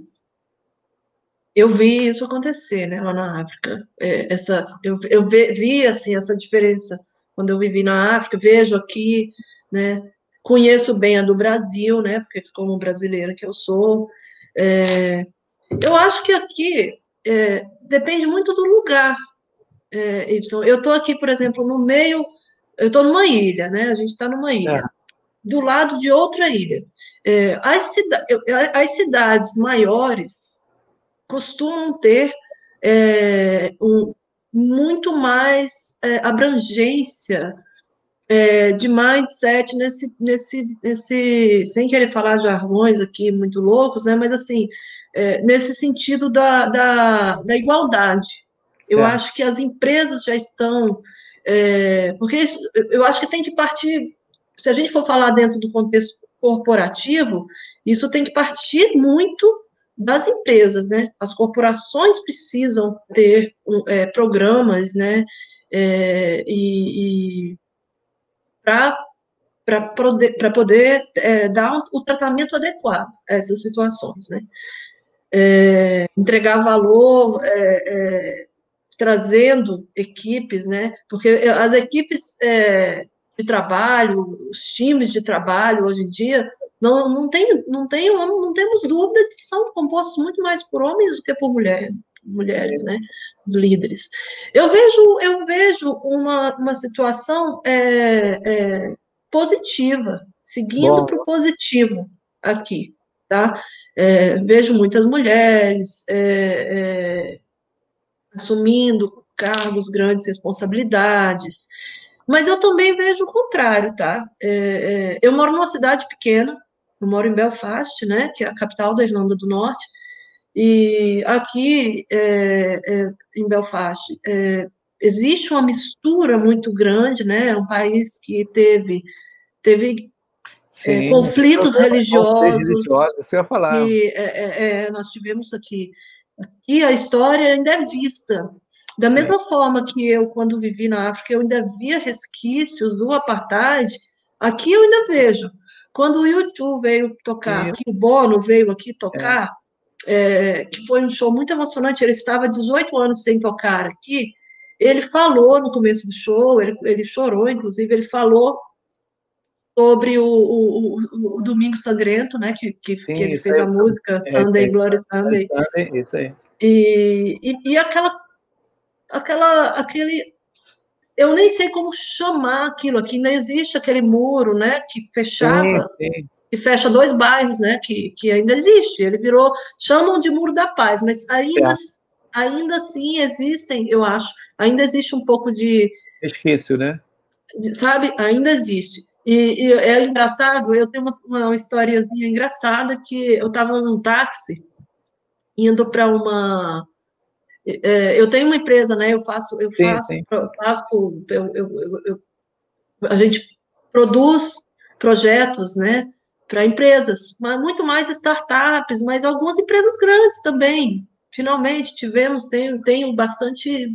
eu vi isso acontecer, né, lá na África. É, essa, eu, eu vi, vi, assim, essa diferença quando eu vivi na África, vejo aqui, né, conheço bem a do Brasil, né, porque como brasileira que eu sou, é, eu acho que aqui é, depende muito do lugar, é, Y. Eu estou aqui, por exemplo, no meio, eu estou numa ilha, né, a gente está numa É, ilha, do lado de outra ilha. É, as, cida as cidades maiores costumam ter é, um, muito mais é, abrangência é, de mindset nesse, nesse, nesse, sem querer falar jargões aqui muito loucos, né, mas assim, é, nesse sentido da, da, da igualdade. Eu certo. acho que as empresas já estão, é, porque isso, eu acho que tem que partir, se a gente for falar dentro do contexto corporativo, isso tem que partir muito das empresas, né? As corporações precisam ter é, programas, né? É, e, e para poder, poder é, dar o tratamento adequado a essas situações, né? É, entregar valor, é, é, trazendo equipes, né? Porque as equipes é, de trabalho, os times de trabalho hoje em dia não, não, tem, não, tem, não temos dúvida de que são compostos muito mais por homens do que por mulher, mulheres, né? Os líderes. Eu vejo, eu vejo uma, uma situação é, é, positiva, seguindo Bom, para o positivo aqui, tá? É, vejo muitas mulheres é, é, assumindo cargos, grandes responsabilidades, mas eu também vejo o contrário, tá? É, é, eu moro numa cidade pequena, eu moro em Belfast, né, que é a capital da Irlanda do Norte, e aqui é, é, em Belfast é, existe uma mistura muito grande, né? É um país que teve teve é, sim, tem conflitos problemas com os religiosos, religiosos, isso eu ia falar. e é, é, é, nós tivemos aqui. Aqui a história ainda é vista. Da Sim, mesma forma que eu, quando vivi na África, eu ainda via resquícios do apartheid, aqui eu ainda vejo. Quando o U dois veio tocar, e, aqui o Bono veio aqui é, tocar, é, que foi um show muito emocionante, ele estava dezoito anos sem tocar aqui, ele falou no começo do show, ele, ele chorou, inclusive, ele falou sobre o, o, o, o Domingo Sangrento, né, que, que, que sim, ele isso fez aí, a música é, isso Sunday, aí, Bloody Sunday, isso aí. e, e, e aquela, aquela, aquele, eu nem sei como chamar aquilo, aqui ainda existe aquele muro, né, que Sim, fechava, sim, que fecha dois bairros, né, que, que ainda existe, ele virou, chamam de Muro da Paz, mas ainda, é, ainda assim existem, eu acho, ainda existe um pouco de, resquício, né? de sabe, ainda existe. E, e é engraçado, eu tenho uma, uma historiazinha engraçada que eu estava num táxi indo para uma. É, eu tenho uma empresa, né? Eu faço, eu Sim, faço, sim, faço, eu, eu, eu, eu, a gente produz projetos, né? Para empresas, mas muito mais startups, mas algumas empresas grandes também. Finalmente tivemos, tenho, tenho bastante,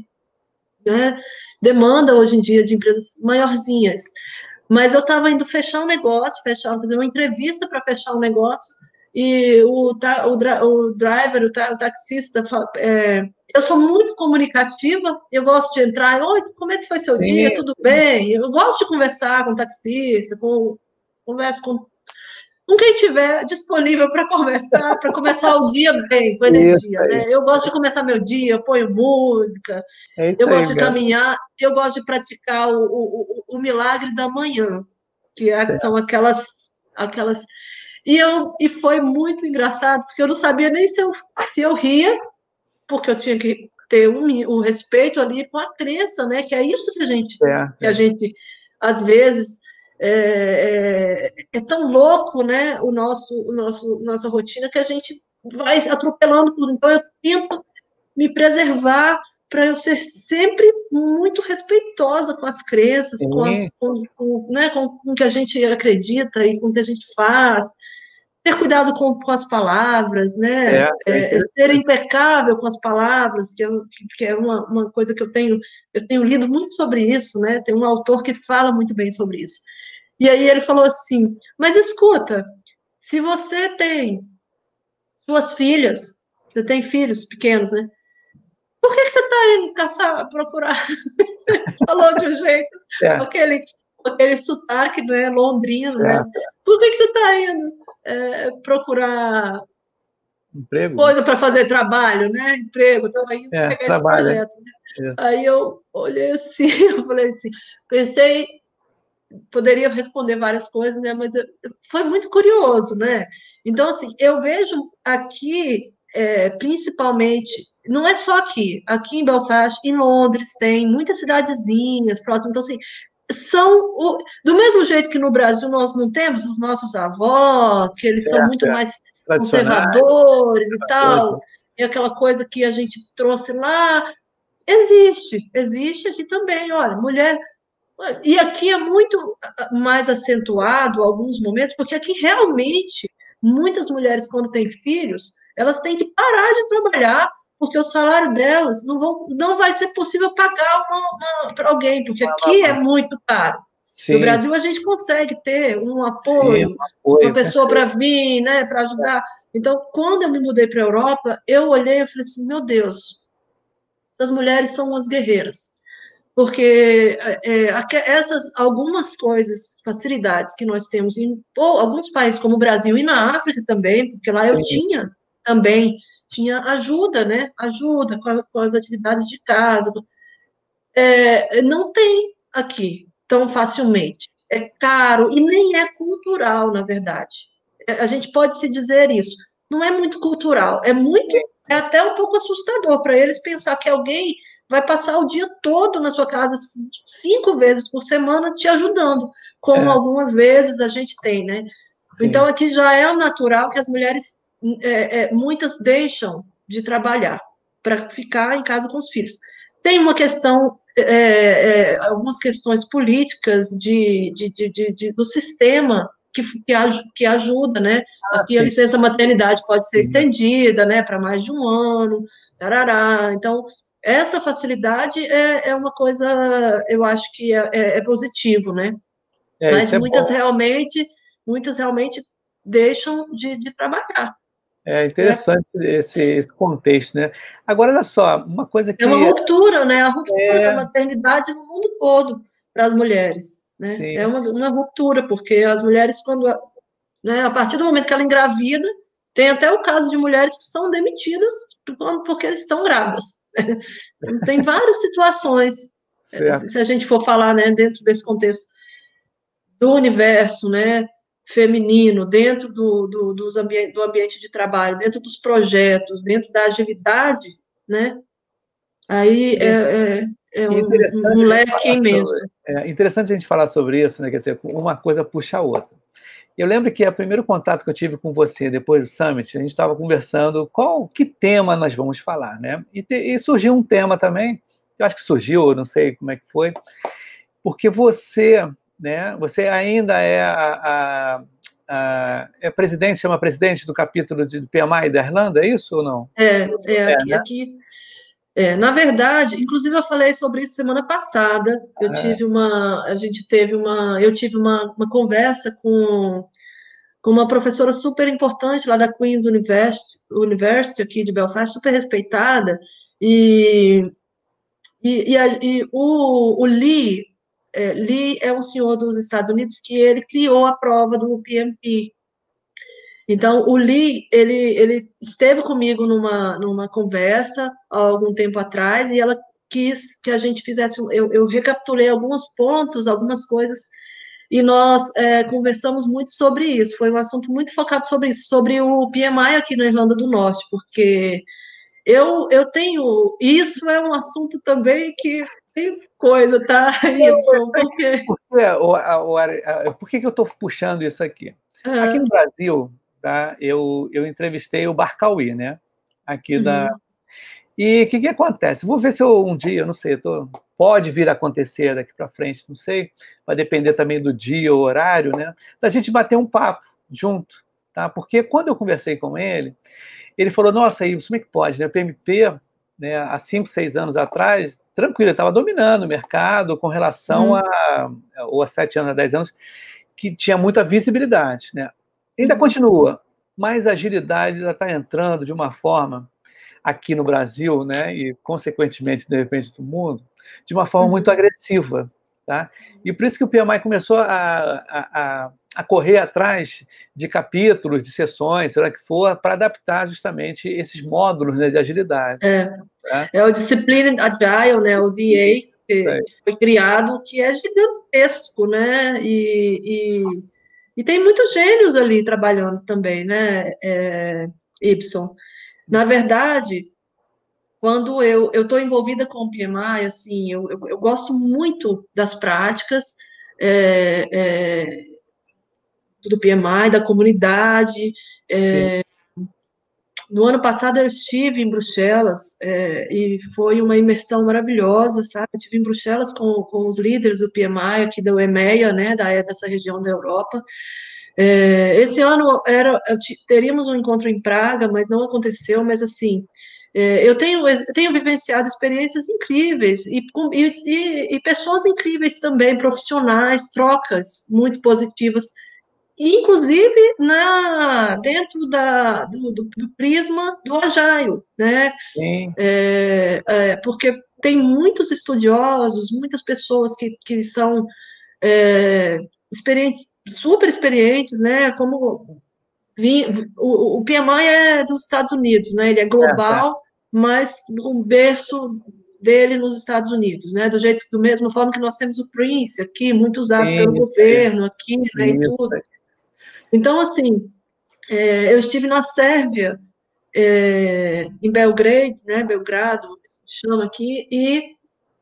né, demanda hoje em dia de empresas maiorzinhas. Mas eu estava indo fechar um negócio, fechar, fazer uma entrevista para fechar um negócio, e o, o, o driver, o, ta, o taxista, é, eu sou muito comunicativa, eu gosto de entrar, oi, como é que foi seu dia? sim, Tudo bem? Eu gosto de conversar com o taxista, com, converso com com quem tiver disponível para conversar, para começar o dia bem, com isso energia, aí, né? Eu gosto de começar meu dia, eu ponho música, é isso eu aí gosto de mesmo, caminhar, eu gosto de praticar o, o, o, o milagre da manhã, que é, são certo. aquelas, aquelas. E, eu, e foi muito engraçado, porque eu não sabia nem se eu, se eu ria, porque eu tinha que ter um, um respeito ali com a crença, né? Que é isso que a gente, Certo, que a é. gente às vezes é, é, é tão louco, né? O nosso, o nosso, nossa rotina que a gente vai atropelando tudo. Então eu tento me preservar para eu ser sempre muito respeitosa com as crenças, com, as, com, com, né, com, com o que a gente acredita e com o que a gente faz, ter cuidado com, com as palavras, né? É, é, é ser impecável com as palavras, que, eu, que é uma, uma coisa que eu tenho, eu tenho lido muito sobre isso, né? Tem um autor que fala muito bem sobre isso. E aí ele falou assim, mas escuta, se você tem suas filhas, você tem filhos pequenos, né? Por que, que você está indo caçar, procurar? Falou de um jeito, é. com aquele, com aquele sotaque, né, londrino, Certo. né? Por que, que você está indo é, procurar emprego? Coisa para fazer trabalho, né? Emprego, estava indo é, pegar trabalho, esse projeto. Né? É. Aí eu olhei assim, eu falei assim, pensei, poderia responder várias coisas, né? Mas eu, foi muito curioso, né? Então, assim, eu vejo aqui, é, principalmente, não é só aqui, aqui em Belfast, em Londres, tem muitas cidadezinhas próximas, então, assim, são, o, do mesmo jeito que no Brasil nós não temos os nossos avós, que eles certo, são muito é. mais conservadores e tal, coisa. e aquela coisa que a gente trouxe lá, existe, existe aqui também, olha, mulher. E aqui é muito mais acentuado alguns momentos, porque aqui realmente muitas mulheres, quando têm filhos, elas têm que parar de trabalhar, porque o salário delas não, vão, não vai ser possível pagar para alguém, porque aqui é muito caro. Sim. No Brasil, a gente consegue ter um apoio, Sim, um apoio uma pessoa para vir, né, para ajudar. Então, quando eu me mudei para a Europa, eu olhei e falei assim, meu Deus, essas mulheres são umas guerreiras. Porque é, essas algumas coisas, facilidades que nós temos em ou, alguns países como o Brasil e na África também, porque lá eu Sim. tinha também, tinha ajuda, né? Ajuda com, a, com as atividades de casa. É, não tem aqui tão facilmente. É caro e nem é cultural, na verdade. É, a gente pode se dizer isso. Não é muito cultural, é muito, é até um pouco assustador para eles pensar que alguém vai passar o dia todo na sua casa, cinco vezes por semana, te ajudando, como é. algumas vezes a gente tem, né? Sim. Então, aqui já é natural que as mulheres, é, é, muitas deixam de trabalhar para ficar em casa com os filhos. Tem uma questão, é, é, algumas questões políticas de, de, de, de, de do sistema que, que, que ajuda, né? Ah, aqui sim. a licença maternidade pode ser sim. estendida, né, para mais de um ano, tarará. Então, essa facilidade é, é uma coisa, eu acho que é, é, é positivo, né? É, Mas muitas é realmente, muitas realmente deixam de, de trabalhar. É interessante é. Esse, esse contexto, né? Agora, olha só, uma coisa que... É uma ruptura, né? A ruptura é... da maternidade no mundo todo para as mulheres, né? Sim. É uma, uma ruptura, porque as mulheres, quando... Né, a partir do momento que ela engravida, tem até o caso de mulheres que são demitidas porque estão grávidas. Tem várias situações, certo. Se a gente for falar, né, dentro desse contexto do universo, né, feminino, dentro do, do, dos ambi do ambiente de trabalho, dentro dos projetos, dentro da agilidade, né, aí é, é, é um, um leque imenso. Sobre, é interessante a gente falar sobre isso, né, quer dizer, uma coisa puxa a outra. Eu lembro que o primeiro contato que eu tive com você depois do Summit, a gente estava conversando qual, que tema nós vamos falar, né? E, te, e surgiu um tema também, eu acho que surgiu, não sei como é que foi, porque você, né? Você ainda é a, a, a é presidente, chama presidente do capítulo de, do P M I da Irlanda, é isso ou não? É, é aqui, é, né? aqui é, na verdade, inclusive eu falei sobre isso semana passada. Eu ah. tive uma, a gente teve uma, eu tive uma, uma conversa com com uma professora super importante lá da Queen's University, University aqui de Belfast, super respeitada, e, e, e, a, e o, o Lee, é, Lee é um senhor dos Estados Unidos que ele criou a prova do P M P. Então, o Lee, ele, ele esteve comigo numa, numa conversa há algum tempo atrás, e ela quis que a gente fizesse, eu, eu recapitulei alguns pontos, algumas coisas, e nós é, conversamos muito sobre isso, foi um assunto muito focado sobre isso, sobre o P M I aqui na Irlanda do Norte, porque eu, eu tenho, isso é um assunto também que tem coisa, tá, Y? Por quê? Por, que, o, o, o, por que, que eu estou puxando isso aqui? Uhum. Aqui no Brasil, tá, eu, eu entrevistei o Barcauí, né, aqui uhum. da... E o que, que acontece? Vou ver se eu, um dia, não sei, tô, pode vir a acontecer daqui para frente, não sei, vai depender também do dia ou horário, né? Da gente bater um papo junto, tá? Porque quando eu conversei com ele, ele falou, nossa, Ives, como é que pode, né? O P M P, né, há cinco, seis anos atrás, tranquilo, ele estava dominando o mercado com relação Uhum. a, ou há sete anos, a dez anos, que tinha muita visibilidade, né? Ainda Uhum. continua, mas a agilidade já está entrando de uma forma aqui no Brasil, né, e consequentemente, de repente, do mundo, de uma forma Uhum. muito agressiva, tá? E por isso que o P M I começou a, a, a correr atrás de capítulos, de sessões, será que for, para adaptar justamente esses módulos, né, de agilidade. É, tá? é o Discipline Agile, né, o D A, que É. foi criado, que é gigantesco, né, e, e, e tem muitos gênios ali trabalhando também, né, é, Y. Na verdade, quando eu estou envolvida com o P M I, assim, eu, eu, eu gosto muito das práticas é, é, do P M I, da comunidade. Sim. É, no ano passado eu estive em Bruxelas é, e foi uma imersão maravilhosa, sabe? Eu estive em Bruxelas com, com os líderes do P M I aqui da EMEA, né, da, dessa região da Europa. É, esse ano era, teríamos um encontro em Praga, mas não aconteceu, mas assim, é, eu, tenho, eu tenho vivenciado experiências incríveis e, e, e pessoas incríveis também, profissionais, trocas muito positivas, inclusive na, dentro da, do, do, do prisma do Agile, né? Sim. É, é, porque tem muitos estudiosos, muitas pessoas que, que são é, experientes, super experientes, né? Como vi, o, o P M I é dos Estados Unidos, né? Ele é É, é. global, mas o berço dele nos Estados Unidos, né? Do jeito, do mesmo forma que nós temos o Prince aqui, muito usado pelo Sim, isso aí. governo aqui, né? E Isso tudo. aí. Então, assim, é, eu estive na Sérvia, é, em Belgrade, né? Belgrado, chama aqui, e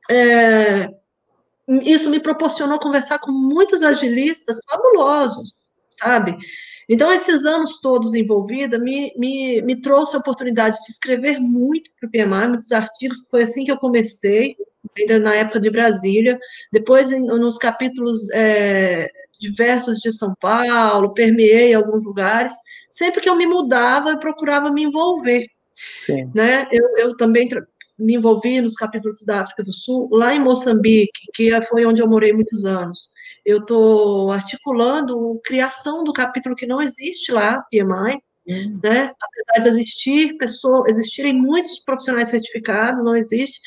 é, isso me proporcionou conversar com muitos agilistas fabulosos, sabe? Então, esses anos todos envolvida me, me, me trouxe a oportunidade de escrever muito para o P M I, muitos artigos, foi assim que eu comecei, ainda na época de Brasília, depois em, nos capítulos é, diversos de São Paulo, permeei alguns lugares, sempre que eu me mudava, eu procurava me envolver, Sim. né? Eu, eu também me envolvi nos capítulos da África do Sul, lá em Moçambique, que foi onde eu morei muitos anos. Eu estou articulando a criação do capítulo que não existe lá, P M I, Hum. né? Apesar de existir pessoas, existirem muitos profissionais certificados, não existe.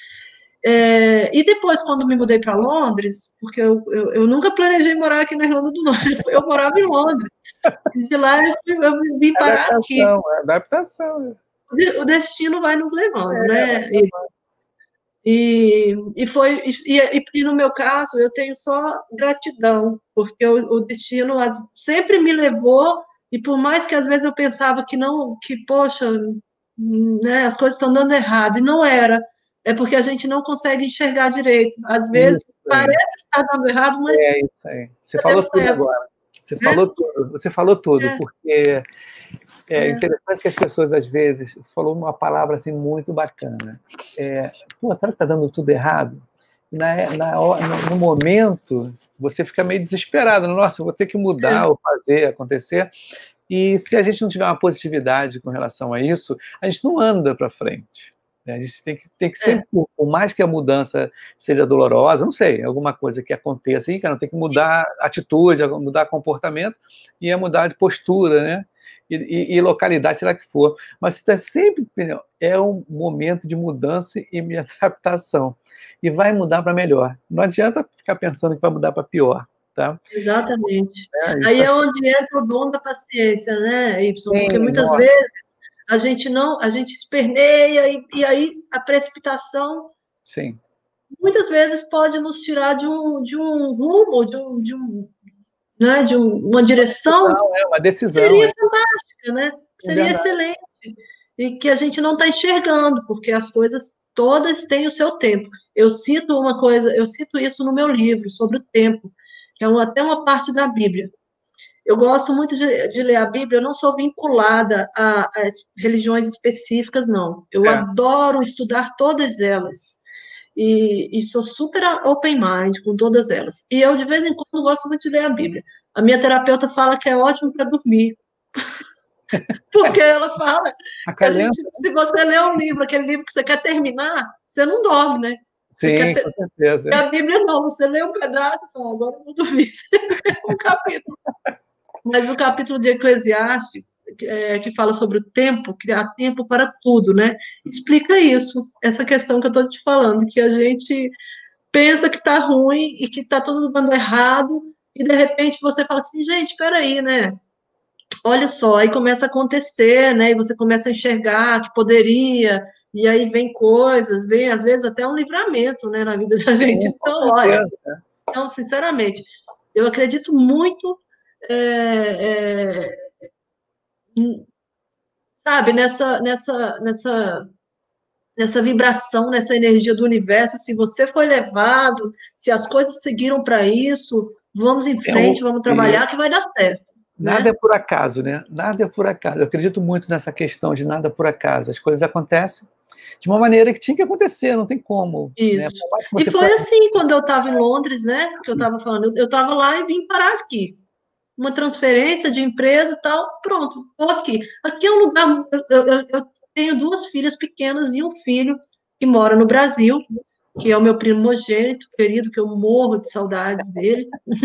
É, e depois, quando me mudei para Londres, porque eu, eu, eu, nunca planejei morar aqui na Irlanda do Norte, eu morava em Londres. De lá eu, fui, eu vim parar aqui. Adaptação, adaptação. O destino vai nos levando, É, né? E, e, e foi e, e, e, no meu caso eu tenho só gratidão, porque o, o destino as, sempre me levou, e por mais que às vezes eu pensava que não, que poxa, né, as coisas estão dando errado, e não era, é porque a gente não consegue enxergar direito. Às vezes Isso aí. parece estar dando errado, mas É isso aí. Você é Deus falou tudo certo, agora. Você né? falou tudo. Você falou tudo, É, porque é é, interessante que as pessoas, às vezes, você falou uma palavra assim muito bacana. É, pô, será que está dando tudo errado? Na, na, no momento, você fica meio desesperado. Nossa, eu vou ter que mudar, ou fazer, acontecer. E se a gente não tiver uma positividade com relação a isso, a gente não anda para frente. A gente tem que, tem que é. sempre, por mais que a mudança seja dolorosa, não sei, alguma coisa que aconteça aí, cara, tem que mudar atitude, mudar comportamento e é mudar de postura, né? E, e, e localidade, será que for. Mas está sempre, é um momento de mudança e de adaptação. E vai mudar para melhor. Não adianta ficar pensando que vai mudar para pior. Tá? Exatamente. É, Aí tá... é onde entra o dom da paciência, né, Y? Porque Sim, muitas nossa, vezes a gente não, a gente esperneia e, e aí a precipitação sim. muitas vezes pode nos tirar de um, de um rumo, de um, de um, né, de um, uma direção Não, é uma que decisão, seria é, fantástica, né? é Seria verdade. excelente e que a gente não está enxergando, porque as coisas todas têm o seu tempo. Eu cito uma coisa, eu cito isso no meu livro sobre o tempo, que é uma, até uma parte da Bíblia. Eu gosto muito de, de ler a Bíblia, eu não sou vinculada a, a religiões específicas, não. Eu É. adoro estudar todas elas. E, e sou super open mind com todas elas. E eu, de vez em quando, gosto muito de ler a Bíblia. A minha terapeuta fala que é ótimo para dormir. Porque ela fala que a gente, se você lê um livro, aquele livro que você quer terminar, você não dorme, né? Você Sim, quer ter... com certeza. E a Bíblia não, você lê um pedaço e fala, agora eu vou dormir. um capítulo. Mas o capítulo de Eclesiastes, é, que fala sobre o tempo, que há tempo para tudo, né? Explica isso, essa questão que eu estou te falando, que a gente pensa que está ruim e que está tudo dando errado, e de repente você fala assim, gente, peraí, né? Olha só, aí começa a acontecer, né? E você começa a enxergar que poderia, e aí vem coisas, vem às vezes até um livramento, né, na vida da gente. Sim, Então, com olha, certeza. então, sinceramente, eu acredito muito, é, é, sabe, nessa, nessa, nessa, nessa vibração, nessa energia do universo. Se você foi levado, se as coisas seguiram para isso, vamos em É o- frente, vamos e trabalhar que vai dar certo, nada né? é por acaso, né? Nada é por acaso. Eu acredito muito nessa questão de nada por acaso. As coisas acontecem de uma maneira que tinha que acontecer, não tem como, né? Isso. Por mais que E você foi planeje. assim quando eu estava em Londres, né? Que eu estava falando, eu estava lá e vim parar aqui. Uma transferência de empresa e tal, pronto, estou aqui. Aqui é um lugar. Eu, eu, eu tenho duas filhas pequenas e um filho que mora no Brasil, que é o meu primogênito querido, que eu morro de saudades dele,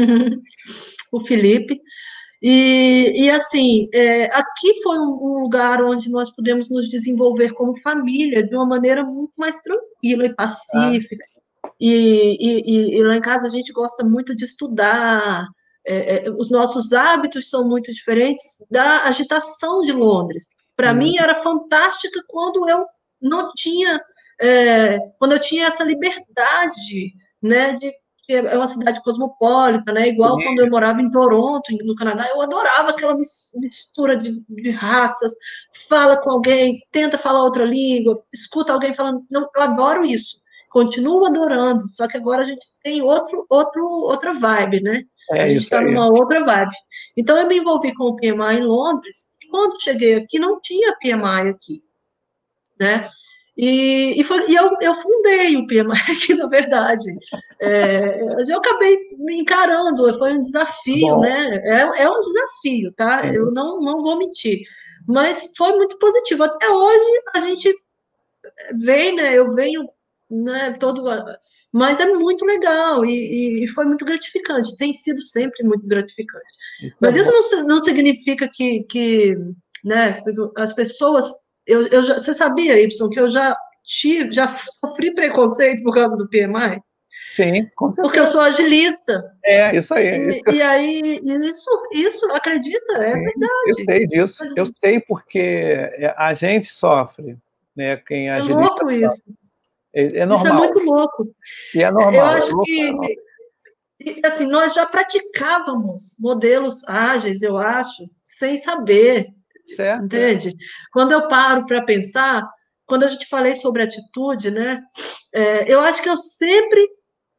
o Felipe. E, e assim, é, aqui foi um, um lugar onde nós pudemos nos desenvolver como família de uma maneira muito mais tranquila e Ah, pacífica. E, e, e lá em casa a gente gosta muito de estudar, é, é, os nossos hábitos são muito diferentes da agitação de Londres. Para hum, mim era fantástica quando eu não tinha, é, quando eu tinha essa liberdade, né, de é uma cidade cosmopolita, né? Igual quando sim, eu morava em Toronto, no Canadá, eu adorava aquela mistura de, de raças. Fala com alguém, tenta falar outra língua, escuta alguém falando. Não, eu adoro isso. Continuo adorando, só que agora a gente tem outro, outro, outra vibe, né? A é gente isso está aí. numa outra vibe. Então eu me envolvi com o P M I em Londres. E quando cheguei aqui, não tinha P M I aqui, né? E, e, foi, e eu, eu fundei o P M I aqui, na verdade. É, eu acabei me encarando, foi um desafio, Bom, né? É, é um desafio, tá? sim, Eu não, não vou mentir. Mas foi muito positivo. Até hoje a gente vem, né? Eu venho, né? Todo, mas é muito legal e, e foi muito gratificante. Tem sido sempre muito gratificante. isso é Mas isso bom. não, não significa que, que, né? As pessoas, eu, eu já, você sabia, Y, que eu já tive, já sofri preconceito por causa do P M I? Sim, com Porque eu certeza. sou agilista. É, isso aí. Isso que eu, E, e aí, isso, isso, acredita, é sim, eu verdade. sei disso. Eu sei porque a gente sofre, né? Quem É agiliza louco isso. é, é Isso é normal. muito louco. E é Eu normal, é acho louco, é que, normal. assim, nós já praticávamos modelos ágeis, eu acho, sem saber, Certo, é. entende? Quando eu paro para pensar, quando eu te falei sobre atitude, né? É, eu acho que eu sempre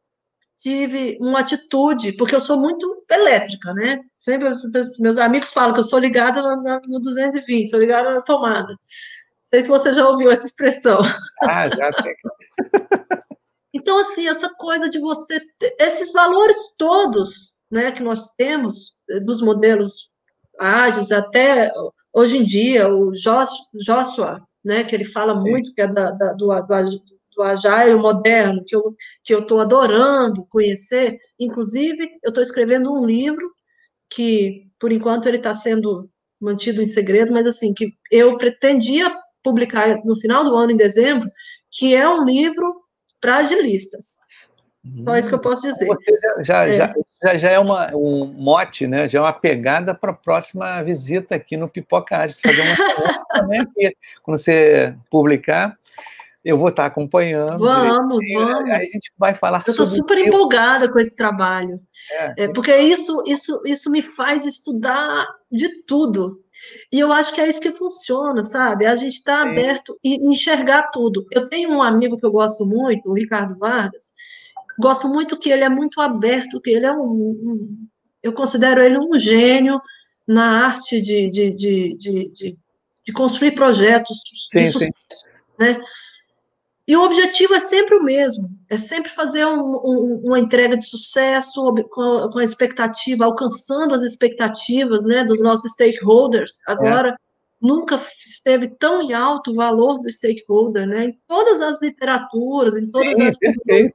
tive uma atitude, porque eu sou muito elétrica, né? Sempre os meus amigos falam que eu sou ligada no, no duzentos e vinte, sou ligada na tomada. Não sei se você já ouviu essa expressão. Ah, já tem. Então, assim, essa coisa de você ter esses valores todos, né, que nós temos, eh, dos modelos ágeis, até hoje em dia, o Joshua, né, que ele fala Sim. muito, que é da, da, do, do, do Agile moderno, que eu que eu estou adorando conhecer. Inclusive, eu estou escrevendo um livro que, por enquanto, ele está sendo mantido em segredo, mas, assim, que eu pretendia publicar no final do ano, em dezembro, que é um livro para agilistas. Só isso que Hum, eu posso então dizer. você já, já, É. já, já é uma, um mote, né? Já é uma pegada para a próxima visita aqui no Pipoca Ágil. Você fazer uma também aqui. Quando você publicar, eu vou estar acompanhando direitinho. Vamos, Aí a vamos. gente vai falar Eu estou sobre super tipo, empolgada com esse trabalho, né? é, porque isso, isso, isso me faz estudar de tudo. E eu acho que é isso que funciona, sabe? A gente está Sim, aberto e enxergar tudo. Eu tenho um amigo que eu gosto muito, o Ricardo Vargas. Gosto muito que ele é muito aberto, que ele é um, um eu considero ele um gênio na arte de, de, de, de, de, de construir projetos de Sim, sucesso, sim. né? E o objetivo é sempre o mesmo, é sempre fazer um, um, uma entrega de sucesso com, com a expectativa, alcançando as expectativas, né, dos nossos stakeholders. É. Agora, nunca esteve tão em alto o valor do stakeholder, né, em todas as literaturas, em todas Sim, as... perfeito.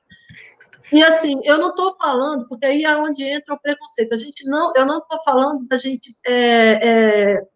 E assim, eu não estou falando, porque aí é onde entra o preconceito. A gente não, eu não estou falando da gente é, é,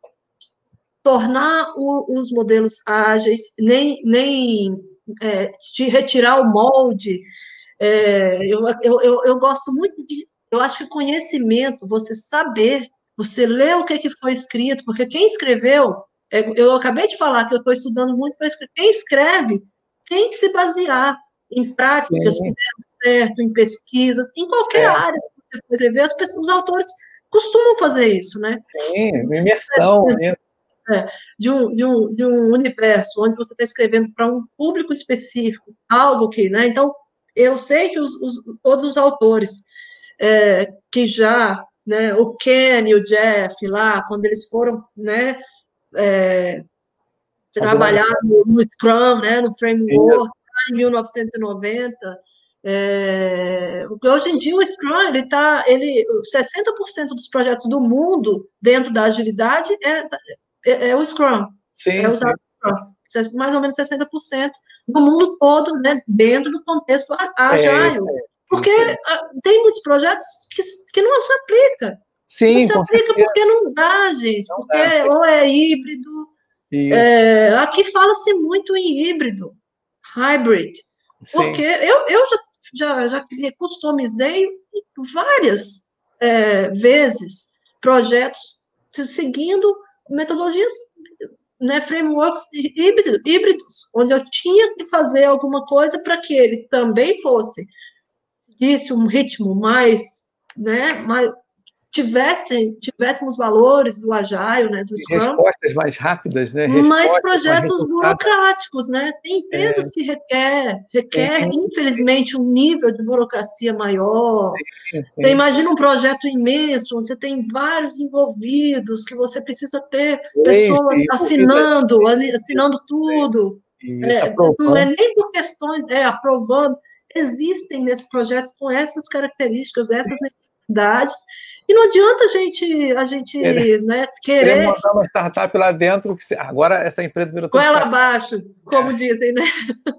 tornar o, os modelos ágeis, nem, nem é, de retirar o molde. É, eu, eu, eu, eu gosto muito de. Eu acho que conhecimento, você saber, você ler o que, que foi escrito, porque quem escreveu, é, eu acabei de falar que eu estou estudando muito para escrever. Quem escreve tem que se basear em práticas que Sim, deram certo, em pesquisas, em qualquer é, área que você for escrever, as pessoas, os autores costumam fazer isso, né? sim, imersão, né? É, de, um, de, um, de um universo onde você está escrevendo para um público específico, algo que, né? Então, eu sei que os, os, todos os autores é, que já, né, o Ken e o Jeff lá, quando eles foram, né, é, trabalhar no, no Scrum, né, no framework, em mil novecentos e noventa, é, hoje em dia o Scrum, ele tá, ele, sessenta por cento dos projetos do mundo dentro da agilidade é, é, é o Scrum, é Sim, sim. usado o Scrum, mais ou menos sessenta por cento do mundo todo, né, dentro do contexto É, agile, porque isso aí. tem muitos projetos que, que não se aplica, não Sim, se com aplica certeza. porque não dá, gente, Não porque dá. ou é híbrido, Isso. é, aqui fala-se muito em híbrido, hybrid, porque Sim. eu, eu já, já, já customizei várias é, vezes projetos seguindo metodologias, né, frameworks híbridos, híbridos, onde eu tinha que fazer alguma coisa para que ele também fosse, disse um ritmo mais, né, mais tivessem, tivéssemos valores do Agile, né, do Scrum, Respostas mais rápidas, né? mas Respostas mais projetos resultados. burocráticos, né? Tem É, empresas que requer, requer, sim, infelizmente, um nível de burocracia maior. sim, Você sim. imagina um projeto imenso, onde você tem vários envolvidos, que você precisa ter Leis pessoas envolvidas. assinando, Isso, assinando tudo. isso, É, não é aprovando. nem por questões, é, aprovando. Existem nesses projetos com essas características, essas necessidades, e não adianta a gente, a gente né, Queremos querer montar uma startup lá dentro, que se- agora essa empresa virou toda goela startup. abaixo, como dizem, né?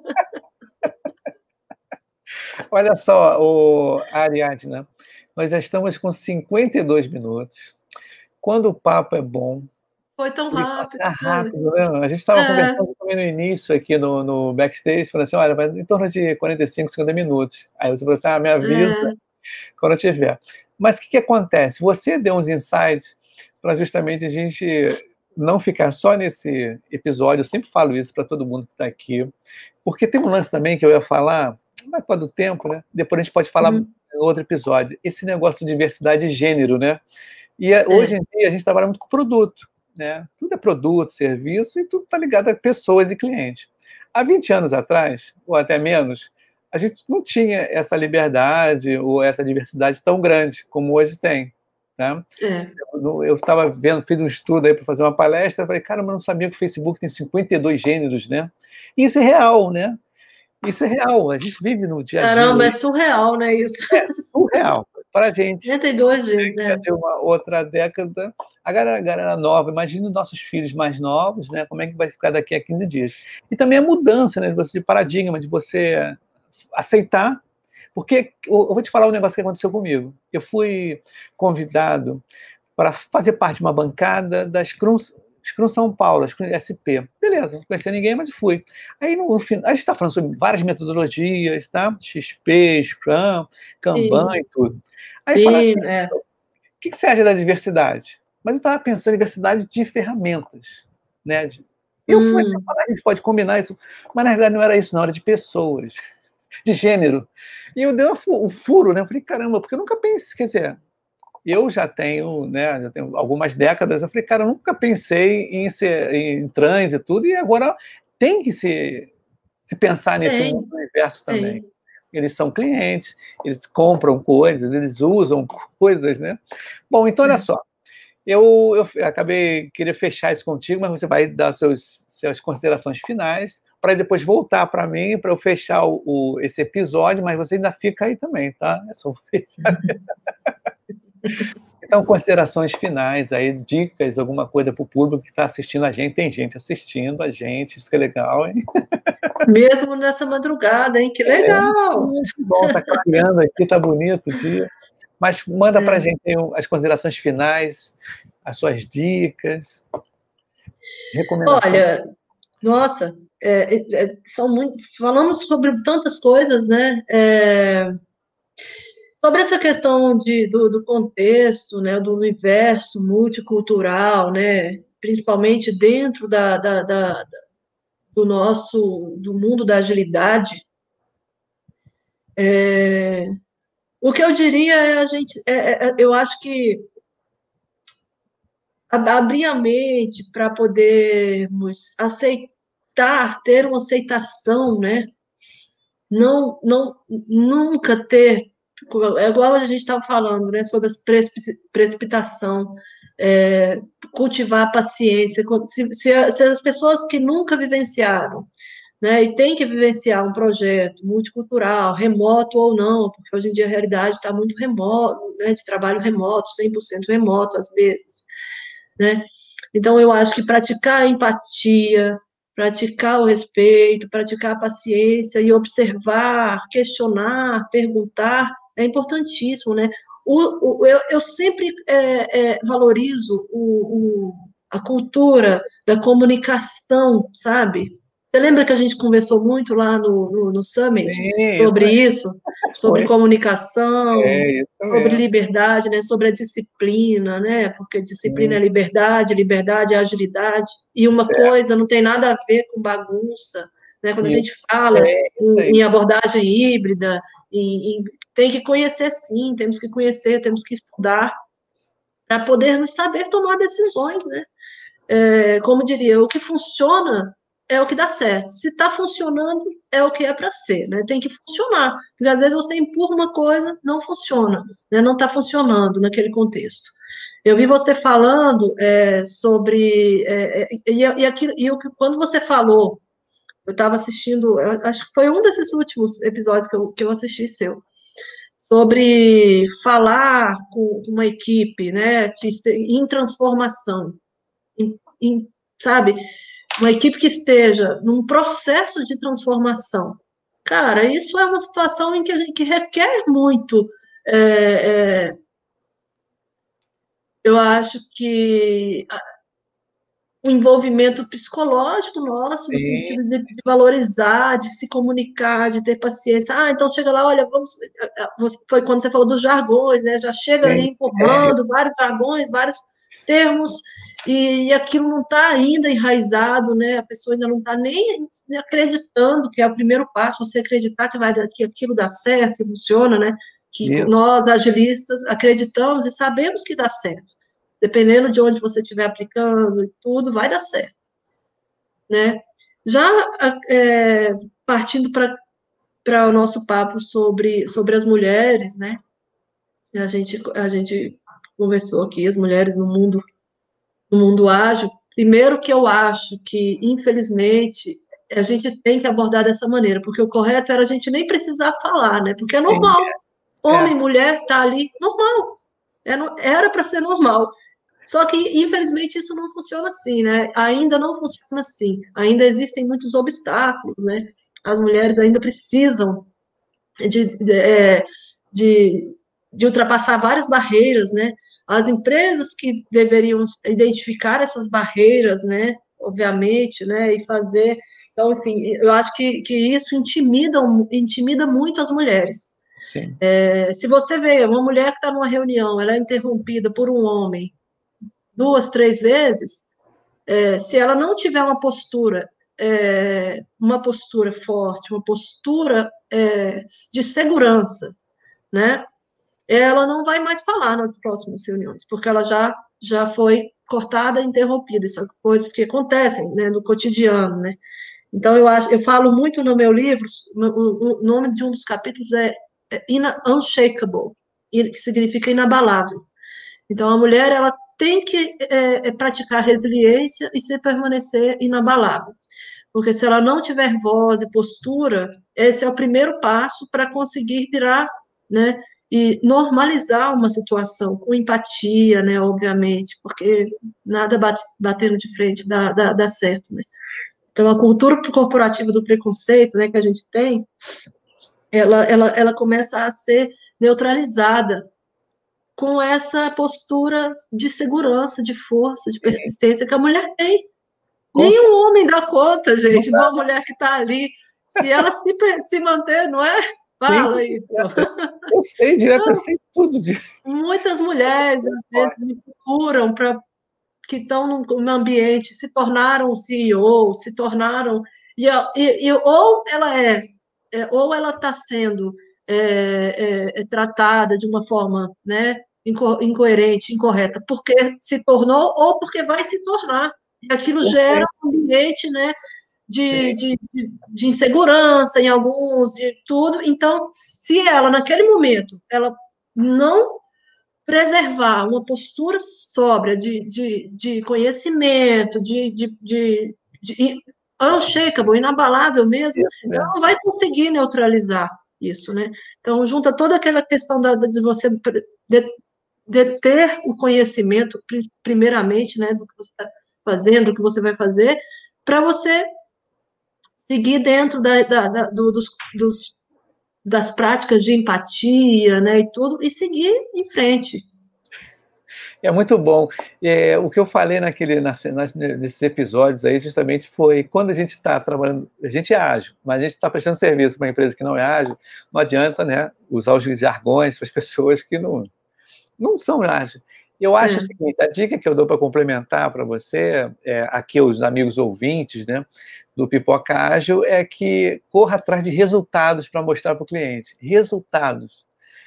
Olha só, o Ariadna, nós já estamos com cinquenta e dois minutos. Quando o papo é bom, Foi tão ele rápido, passa né? rápido, né? A gente estava É, conversando também no início aqui no, no backstage, falando assim, olha, vai em torno de quarenta e cinco, cinquenta minutos. Aí você falou assim, ah, me avisa é, quando eu tiver. Mas o que, que acontece? Você deu uns insights para justamente a gente não ficar só nesse episódio. Eu sempre falo isso para todo mundo que está aqui, porque tem um lance também que eu ia falar, mas por causa do tempo, né? Depois a gente pode falar uhum, em outro episódio. Esse negócio de diversidade de gênero, né? E hoje é, em dia a gente trabalha muito com produto, né? Tudo é produto, serviço e tudo está ligado a pessoas e clientes. Há vinte anos atrás, ou até menos, a gente não tinha essa liberdade ou essa diversidade tão grande como hoje tem. Né? é. Eu estava vendo, fiz um estudo aí para fazer uma palestra, falei, cara, mas eu não sabia que o Facebook tem cinquenta e dois gêneros, né? E isso é real, né? Isso é real, a gente vive no dia a dia. Caramba, é surreal, né, isso? É surreal. Para a gente, setenta e dois vezes, que é né? de uma outra década, a galera, a galera nova, imagina os nossos filhos mais novos, né? Como é que vai ficar daqui a quinze dias? E também a mudança, né, de paradigma, de você aceitar, porque eu vou te falar um negócio que aconteceu comigo. Eu fui convidado para fazer parte de uma bancada da Scrum, Scrum São Paulo, Scrum S P. Beleza, não conhecia ninguém, mas fui. Aí, no, no final, a gente está falando sobre várias metodologias, tá? X P, Scrum, Kanban Sim, e tudo. Aí falaram sim, assim, é. o que você acha da diversidade? Mas eu estava pensando em diversidade de ferramentas, né? De- eu fui Hum, falar, a gente pode combinar isso, mas na verdade não era isso, não, era de pessoas, de gênero. E eu dei um furo, né? Eu falei, caramba, porque eu nunca pensei, quer dizer, eu já tenho, né, já tenho algumas décadas, eu falei, cara, eu nunca pensei em ser em trans e tudo, e agora tem que se, se pensar nesse tem, universo também. tem. eles são clientes, eles compram coisas, eles usam coisas, né? Bom, então olha só, eu, eu acabei queria fechar isso contigo, mas você vai dar seus, suas considerações finais para depois voltar para mim, para eu fechar o, o, esse episódio, mas você ainda fica aí também, tá? É só fechar. Então, considerações finais aí, dicas, alguma coisa para o público que está assistindo a gente. Tem gente assistindo a gente, isso que é legal, hein? Mesmo nessa madrugada, hein? Que legal! É, que bom, tá clareando aqui, tá bonito o dia. Mas manda para a É. gente aí as considerações finais, as suas dicas, recomendações. Olha, nossa, é, é, são muito, falamos sobre tantas coisas, né? É, sobre essa questão de, do, do contexto, né? Do universo multicultural, né? Principalmente dentro da, da, da- do nosso, do mundo da agilidade. É, o que eu diria é a gente, é, é, eu acho que ab- abrir a mente para podermos aceitar, ter uma aceitação, né? Não, não, nunca ter, é igual a gente estava falando, né? Sobre a precipi- precipitação, é, cultivar a paciência. Se, se, se as pessoas que nunca vivenciaram, né, e tem que vivenciar um projeto multicultural, remoto ou não, porque hoje em dia a realidade está muito remoto, né, de trabalho remoto, cem por cento remoto às vezes, né? Então, eu acho que praticar a empatia, praticar o respeito, praticar a paciência e observar, questionar, perguntar, é importantíssimo, né? O, o, eu, eu sempre é, é, valorizo o, o, a cultura da comunicação, sabe? Você lembra que a gente conversou muito lá no, no, no Summit Sim, isso sobre aí isso? Sobre foi. comunicação, É, isso sobre mesmo. liberdade, né, sobre a disciplina, né, porque disciplina é Sim, liberdade, liberdade é agilidade, e uma certo. coisa não tem nada a ver com bagunça, né, quando a Isso, gente fala é isso em, aí. em abordagem híbrida, em, em, tem que conhecer sim, temos que conhecer, temos que estudar, para podermos saber tomar decisões, né, é, como diria, o que funciona é o que dá certo. Se está funcionando, é o que é para ser, né? Tem que funcionar. Porque às vezes você empurra uma coisa, não funciona, né? Não está funcionando naquele contexto. Eu vi você falando é, sobre. É, e, e, aquilo, e o que quando você falou, eu estava assistindo, eu acho que foi um desses últimos episódios que eu, que eu assisti seu, sobre falar com uma equipe, né, que este- em transformação, em, em, sabe? Uma equipe que esteja num processo de transformação. Cara, isso é uma situação em que a gente que requer muito. É, é, eu acho que o envolvimento psicológico nosso, no Sim, sentido de, de valorizar, de se comunicar, de ter paciência. Ah, então chega lá, olha, vamos. Foi quando você falou dos jargões, né? Já chega ali sim. É, empurrando vários jargões, vários termos, e, e aquilo não está ainda enraizado, né? A pessoa ainda não está nem acreditando que é o primeiro passo, você acreditar que, vai, que aquilo dá certo, que funciona, né? Que isso. nós, agilistas, acreditamos e sabemos que dá certo. Dependendo de onde você estiver aplicando e tudo, vai dar certo, né? Já é, partindo para o nosso papo sobre, sobre as mulheres, né? A gente, a gente conversou aqui, as mulheres no mundo, no mundo ágil. Primeiro que eu acho que, infelizmente, a gente tem que abordar dessa maneira, porque o correto era a gente nem precisar falar, né? Porque é Sim, normal. é. Homem, mulher, tá ali, normal. Era para ser normal. Só que, infelizmente, isso não funciona assim, né? Ainda não funciona assim. Ainda existem muitos obstáculos, né? As mulheres ainda precisam de, de, é, de, de ultrapassar várias barreiras, né? As empresas que deveriam identificar essas barreiras, né? Obviamente, né? E fazer. Então, assim, eu acho que, que isso intimida, intimida muito as mulheres. Sim. É, se você vê uma mulher que está numa reunião, ela é interrompida por um homem duas, três vezes, é, se ela não tiver uma postura, é, uma postura forte, uma postura é, de segurança, né? Ela não vai mais falar nas próximas reuniões, porque ela já, já foi cortada, interrompida. Isso são coisas que acontecem, né, no cotidiano, né? Então, eu acho, eu falo muito no meu livro, o, o nome de um dos capítulos é, é Unshakable, que significa inabalável. Então, a mulher, ela tem que é, é, praticar resiliência e se permanecer inabalável. Porque se ela não tiver voz e postura, esse é o primeiro passo para conseguir virar, né, e normalizar uma situação com empatia, né, obviamente, porque nada bate, batendo de frente dá, dá, dá certo, né. Então, a cultura corporativa do preconceito, né, que a gente tem, ela, ela, ela começa a ser neutralizada com essa postura de segurança, de força, de persistência que a mulher tem. Com Nenhum certeza. homem dá conta, Não gente, de dá. uma mulher que está ali. Se ela se, se manter, não é? Sim, Fala isso. eu sei direto, eu sei tudo de Muitas mulheres, às vezes, me procuram para que estão num ambiente, se tornaram C E O, se tornaram. E, e, e ou ela é, é ou ela está sendo é, é, é, tratada de uma forma, né, inco, incoerente, incorreta, porque se tornou, ou porque vai se tornar. E aquilo gera um ambiente, né, de, de, de insegurança em alguns, de tudo. Então, se ela, naquele momento, ela não preservar uma postura sóbria de, de, de conhecimento, de, de, de, de unshakable, inabalável mesmo, isso, ela né? não vai conseguir neutralizar isso, né? Então, junta toda aquela questão da, de você de, de ter o conhecimento, primeiramente, né, do que você está fazendo, do que você vai fazer, para você seguir dentro da, da, da, do, dos, dos, das práticas de empatia, né, e tudo, e seguir em frente. É muito bom. É, o que eu falei naquele, nas, nesses episódios aí, justamente foi quando a gente está trabalhando, a gente é ágil, mas a gente está prestando serviço para uma empresa que não é ágil, não adianta, né, usar os jargões para as pessoas que não, não são ágeis. Eu acho É. o seguinte, a dica que eu dou para complementar para você, é, aqui os amigos ouvintes, né, do Pipoca Ágil, é que corra atrás de resultados para mostrar para o cliente. Resultados.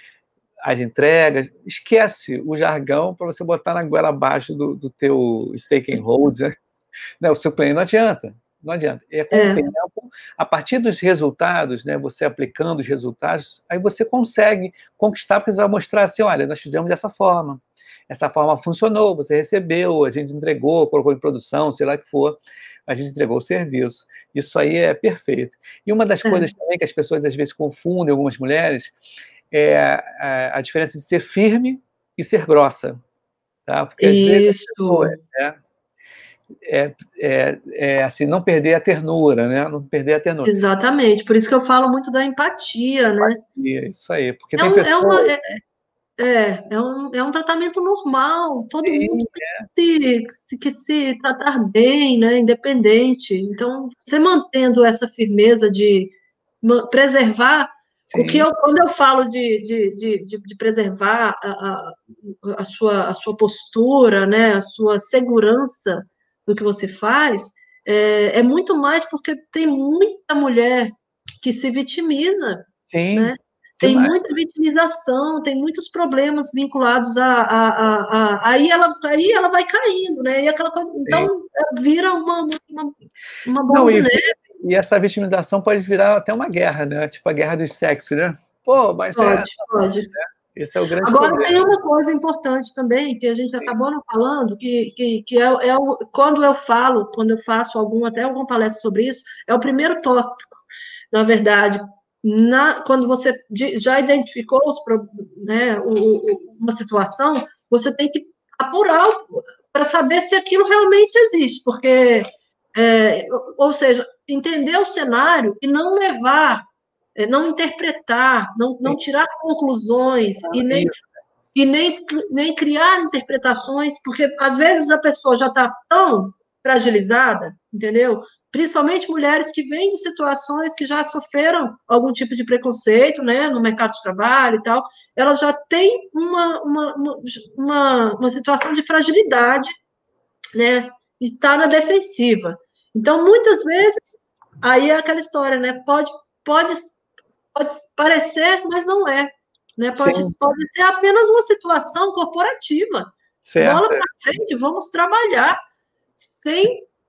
As entregas, esquece o jargão para você botar na goela abaixo do, do teu stakeholder, né? O seu cliente não adianta, não adianta. É com o É. tempo, a partir dos resultados, né, você aplicando os resultados, aí você consegue conquistar, porque você vai mostrar assim, olha, nós fizemos dessa forma, essa forma funcionou, você recebeu, a gente entregou, colocou em produção, sei lá o que for, a gente entregou o serviço. Isso aí é perfeito. E uma das É. coisas também que as pessoas às vezes confundem, algumas mulheres, é a, a diferença de ser firme e ser grossa, tá? Porque às vezes a pessoa, Isso, né, é, é, é assim, não perder a ternura, né? Não perder a ternura. exatamente. Por isso que eu falo muito da empatia, né? E é isso aí, porque É, tem um, é, uma, pessoas. é, é, é um, é um tratamento normal. Todo mundo Sim, tem que se, que se tratar bem, né? Independente. Então, você mantendo essa firmeza de ma- preservar. O que sim, eu, quando eu falo de, de, de, de, de preservar a, a, a sua, a sua postura, né, a sua segurança do que você faz, é, é muito mais porque tem muita mulher que se vitimiza, sim, né? Tem demais. muita vitimização, tem muitos problemas vinculados a, a, a, a, aí ela aí ela vai caindo, né? E aquela coisa, Sim. então vira uma, uma, uma bola Não, de e, neve. e essa vitimização pode virar até uma guerra, né? Tipo a guerra dos sexos, né? Pô, mas é. Pode, pode. Esse é o grande Agora, problema. tem uma coisa importante também, que a gente Sim, acabou não falando, que, que, que é, é o, quando eu falo, quando eu faço algum, até alguma palestra sobre isso, é o primeiro tópico, na verdade, na, quando você já identificou os, pro- né, o, o- uma situação, você tem que apurar para saber se aquilo realmente existe, porque, é, ou seja, entender o cenário e não levar, é, não interpretar, não, sim. não tirar conclusões e nem Isso, e nem, nem criar interpretações, porque às vezes a pessoa já está tão fragilizada, entendeu? Principalmente mulheres que vêm de situações que já sofreram algum tipo de preconceito, né, no mercado de trabalho e tal, ela já tem uma, uma, uma, uma situação de fragilidade, né, e está na defensiva. Então, muitas vezes, aí é aquela história, né, pode, pode, pode parecer, mas não é. Né? Pode, sim, pode ser apenas uma situação corporativa. Bola certo. para frente, vamos trabalhar sem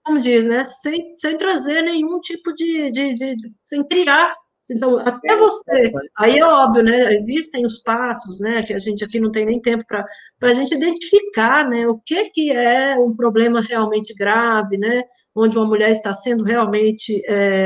como diz, né? Sem, sem trazer nenhum tipo de, de, de, de- sem criar. Então, até você, aí é óbvio, né? Existem os passos, né? Que a gente aqui não tem nem tempo para para a gente identificar, né? O que que é um problema realmente grave, né? Onde uma mulher está sendo realmente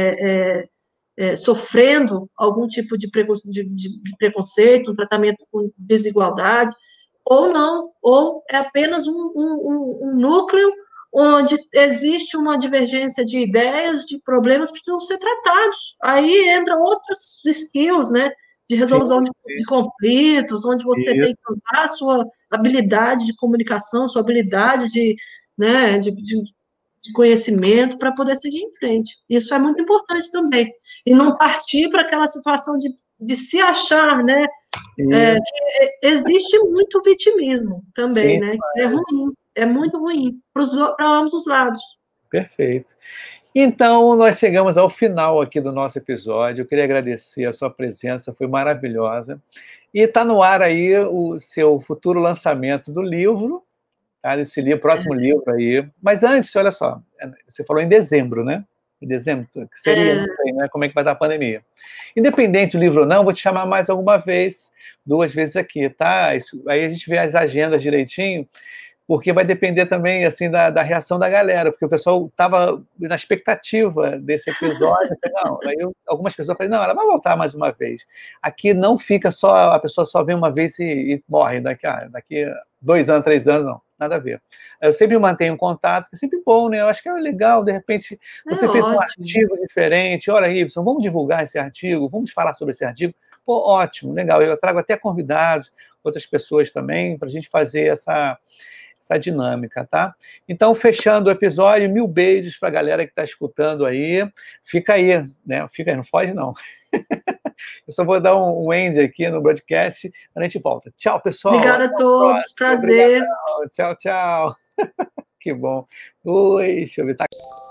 é, é, é, sofrendo algum tipo de, preconce- de, de- de preconceito, um tratamento com desigualdade, ou não, ou é apenas um, um, um- um núcleo onde existe uma divergência de ideias, de problemas que precisam ser tratados. Aí entram outros skills, né, de Sim, resolução de, sim. de conflitos, onde você Isso, tem que usar a sua habilidade de comunicação, sua habilidade de, né, de, de de conhecimento para poder seguir em frente. Isso é muito importante também. E não partir para aquela situação de, de se achar, né? É, isso. existe muito vitimismo também, Sim, né? É ruim, é muito ruim para ambos os lados. perfeito. Então, nós chegamos ao final aqui do nosso episódio. Eu queria agradecer a sua presença, foi maravilhosa. E está no ar aí o seu futuro lançamento do livro, tá? Esse livro, próximo livro aí. Mas antes, olha só, você falou em dezembro, né? Em dezembro, que seria, É, não sei, né? Como é que vai dar a pandemia. Independente do livro ou não, vou te chamar mais alguma vez, duas vezes aqui, tá? Isso, aí a gente vê as agendas direitinho, porque vai depender também assim da, da reação da galera, porque o pessoal estava na expectativa desse episódio. Eu falei, não, aí eu, algumas pessoas falaram, não, ela vai voltar mais uma vez. Aqui não fica só, a pessoa só vem uma vez e, e morre, daqui, ah, daqui dois anos, três anos, não, nada a ver. Eu sempre mantenho contato, é sempre bom, né? Eu acho que é legal, de repente, é você fez um ótimo. artigo diferente, olha, Ibson, vamos divulgar esse artigo, vamos falar sobre esse artigo. Pô, ótimo, legal, eu trago até convidados, outras pessoas também, para a gente fazer essa essa dinâmica, tá? Então, fechando o episódio, mil beijos para a galera que está escutando aí. Fica aí, né? Fica aí, não foge não. Eu só vou dar um, um end aqui no broadcast, a gente volta. Tchau, pessoal. Obrigada Até a o todos, próximo. Obrigadão. prazer. Tchau, tchau. Que bom. Oi, deixa eu ver. Tá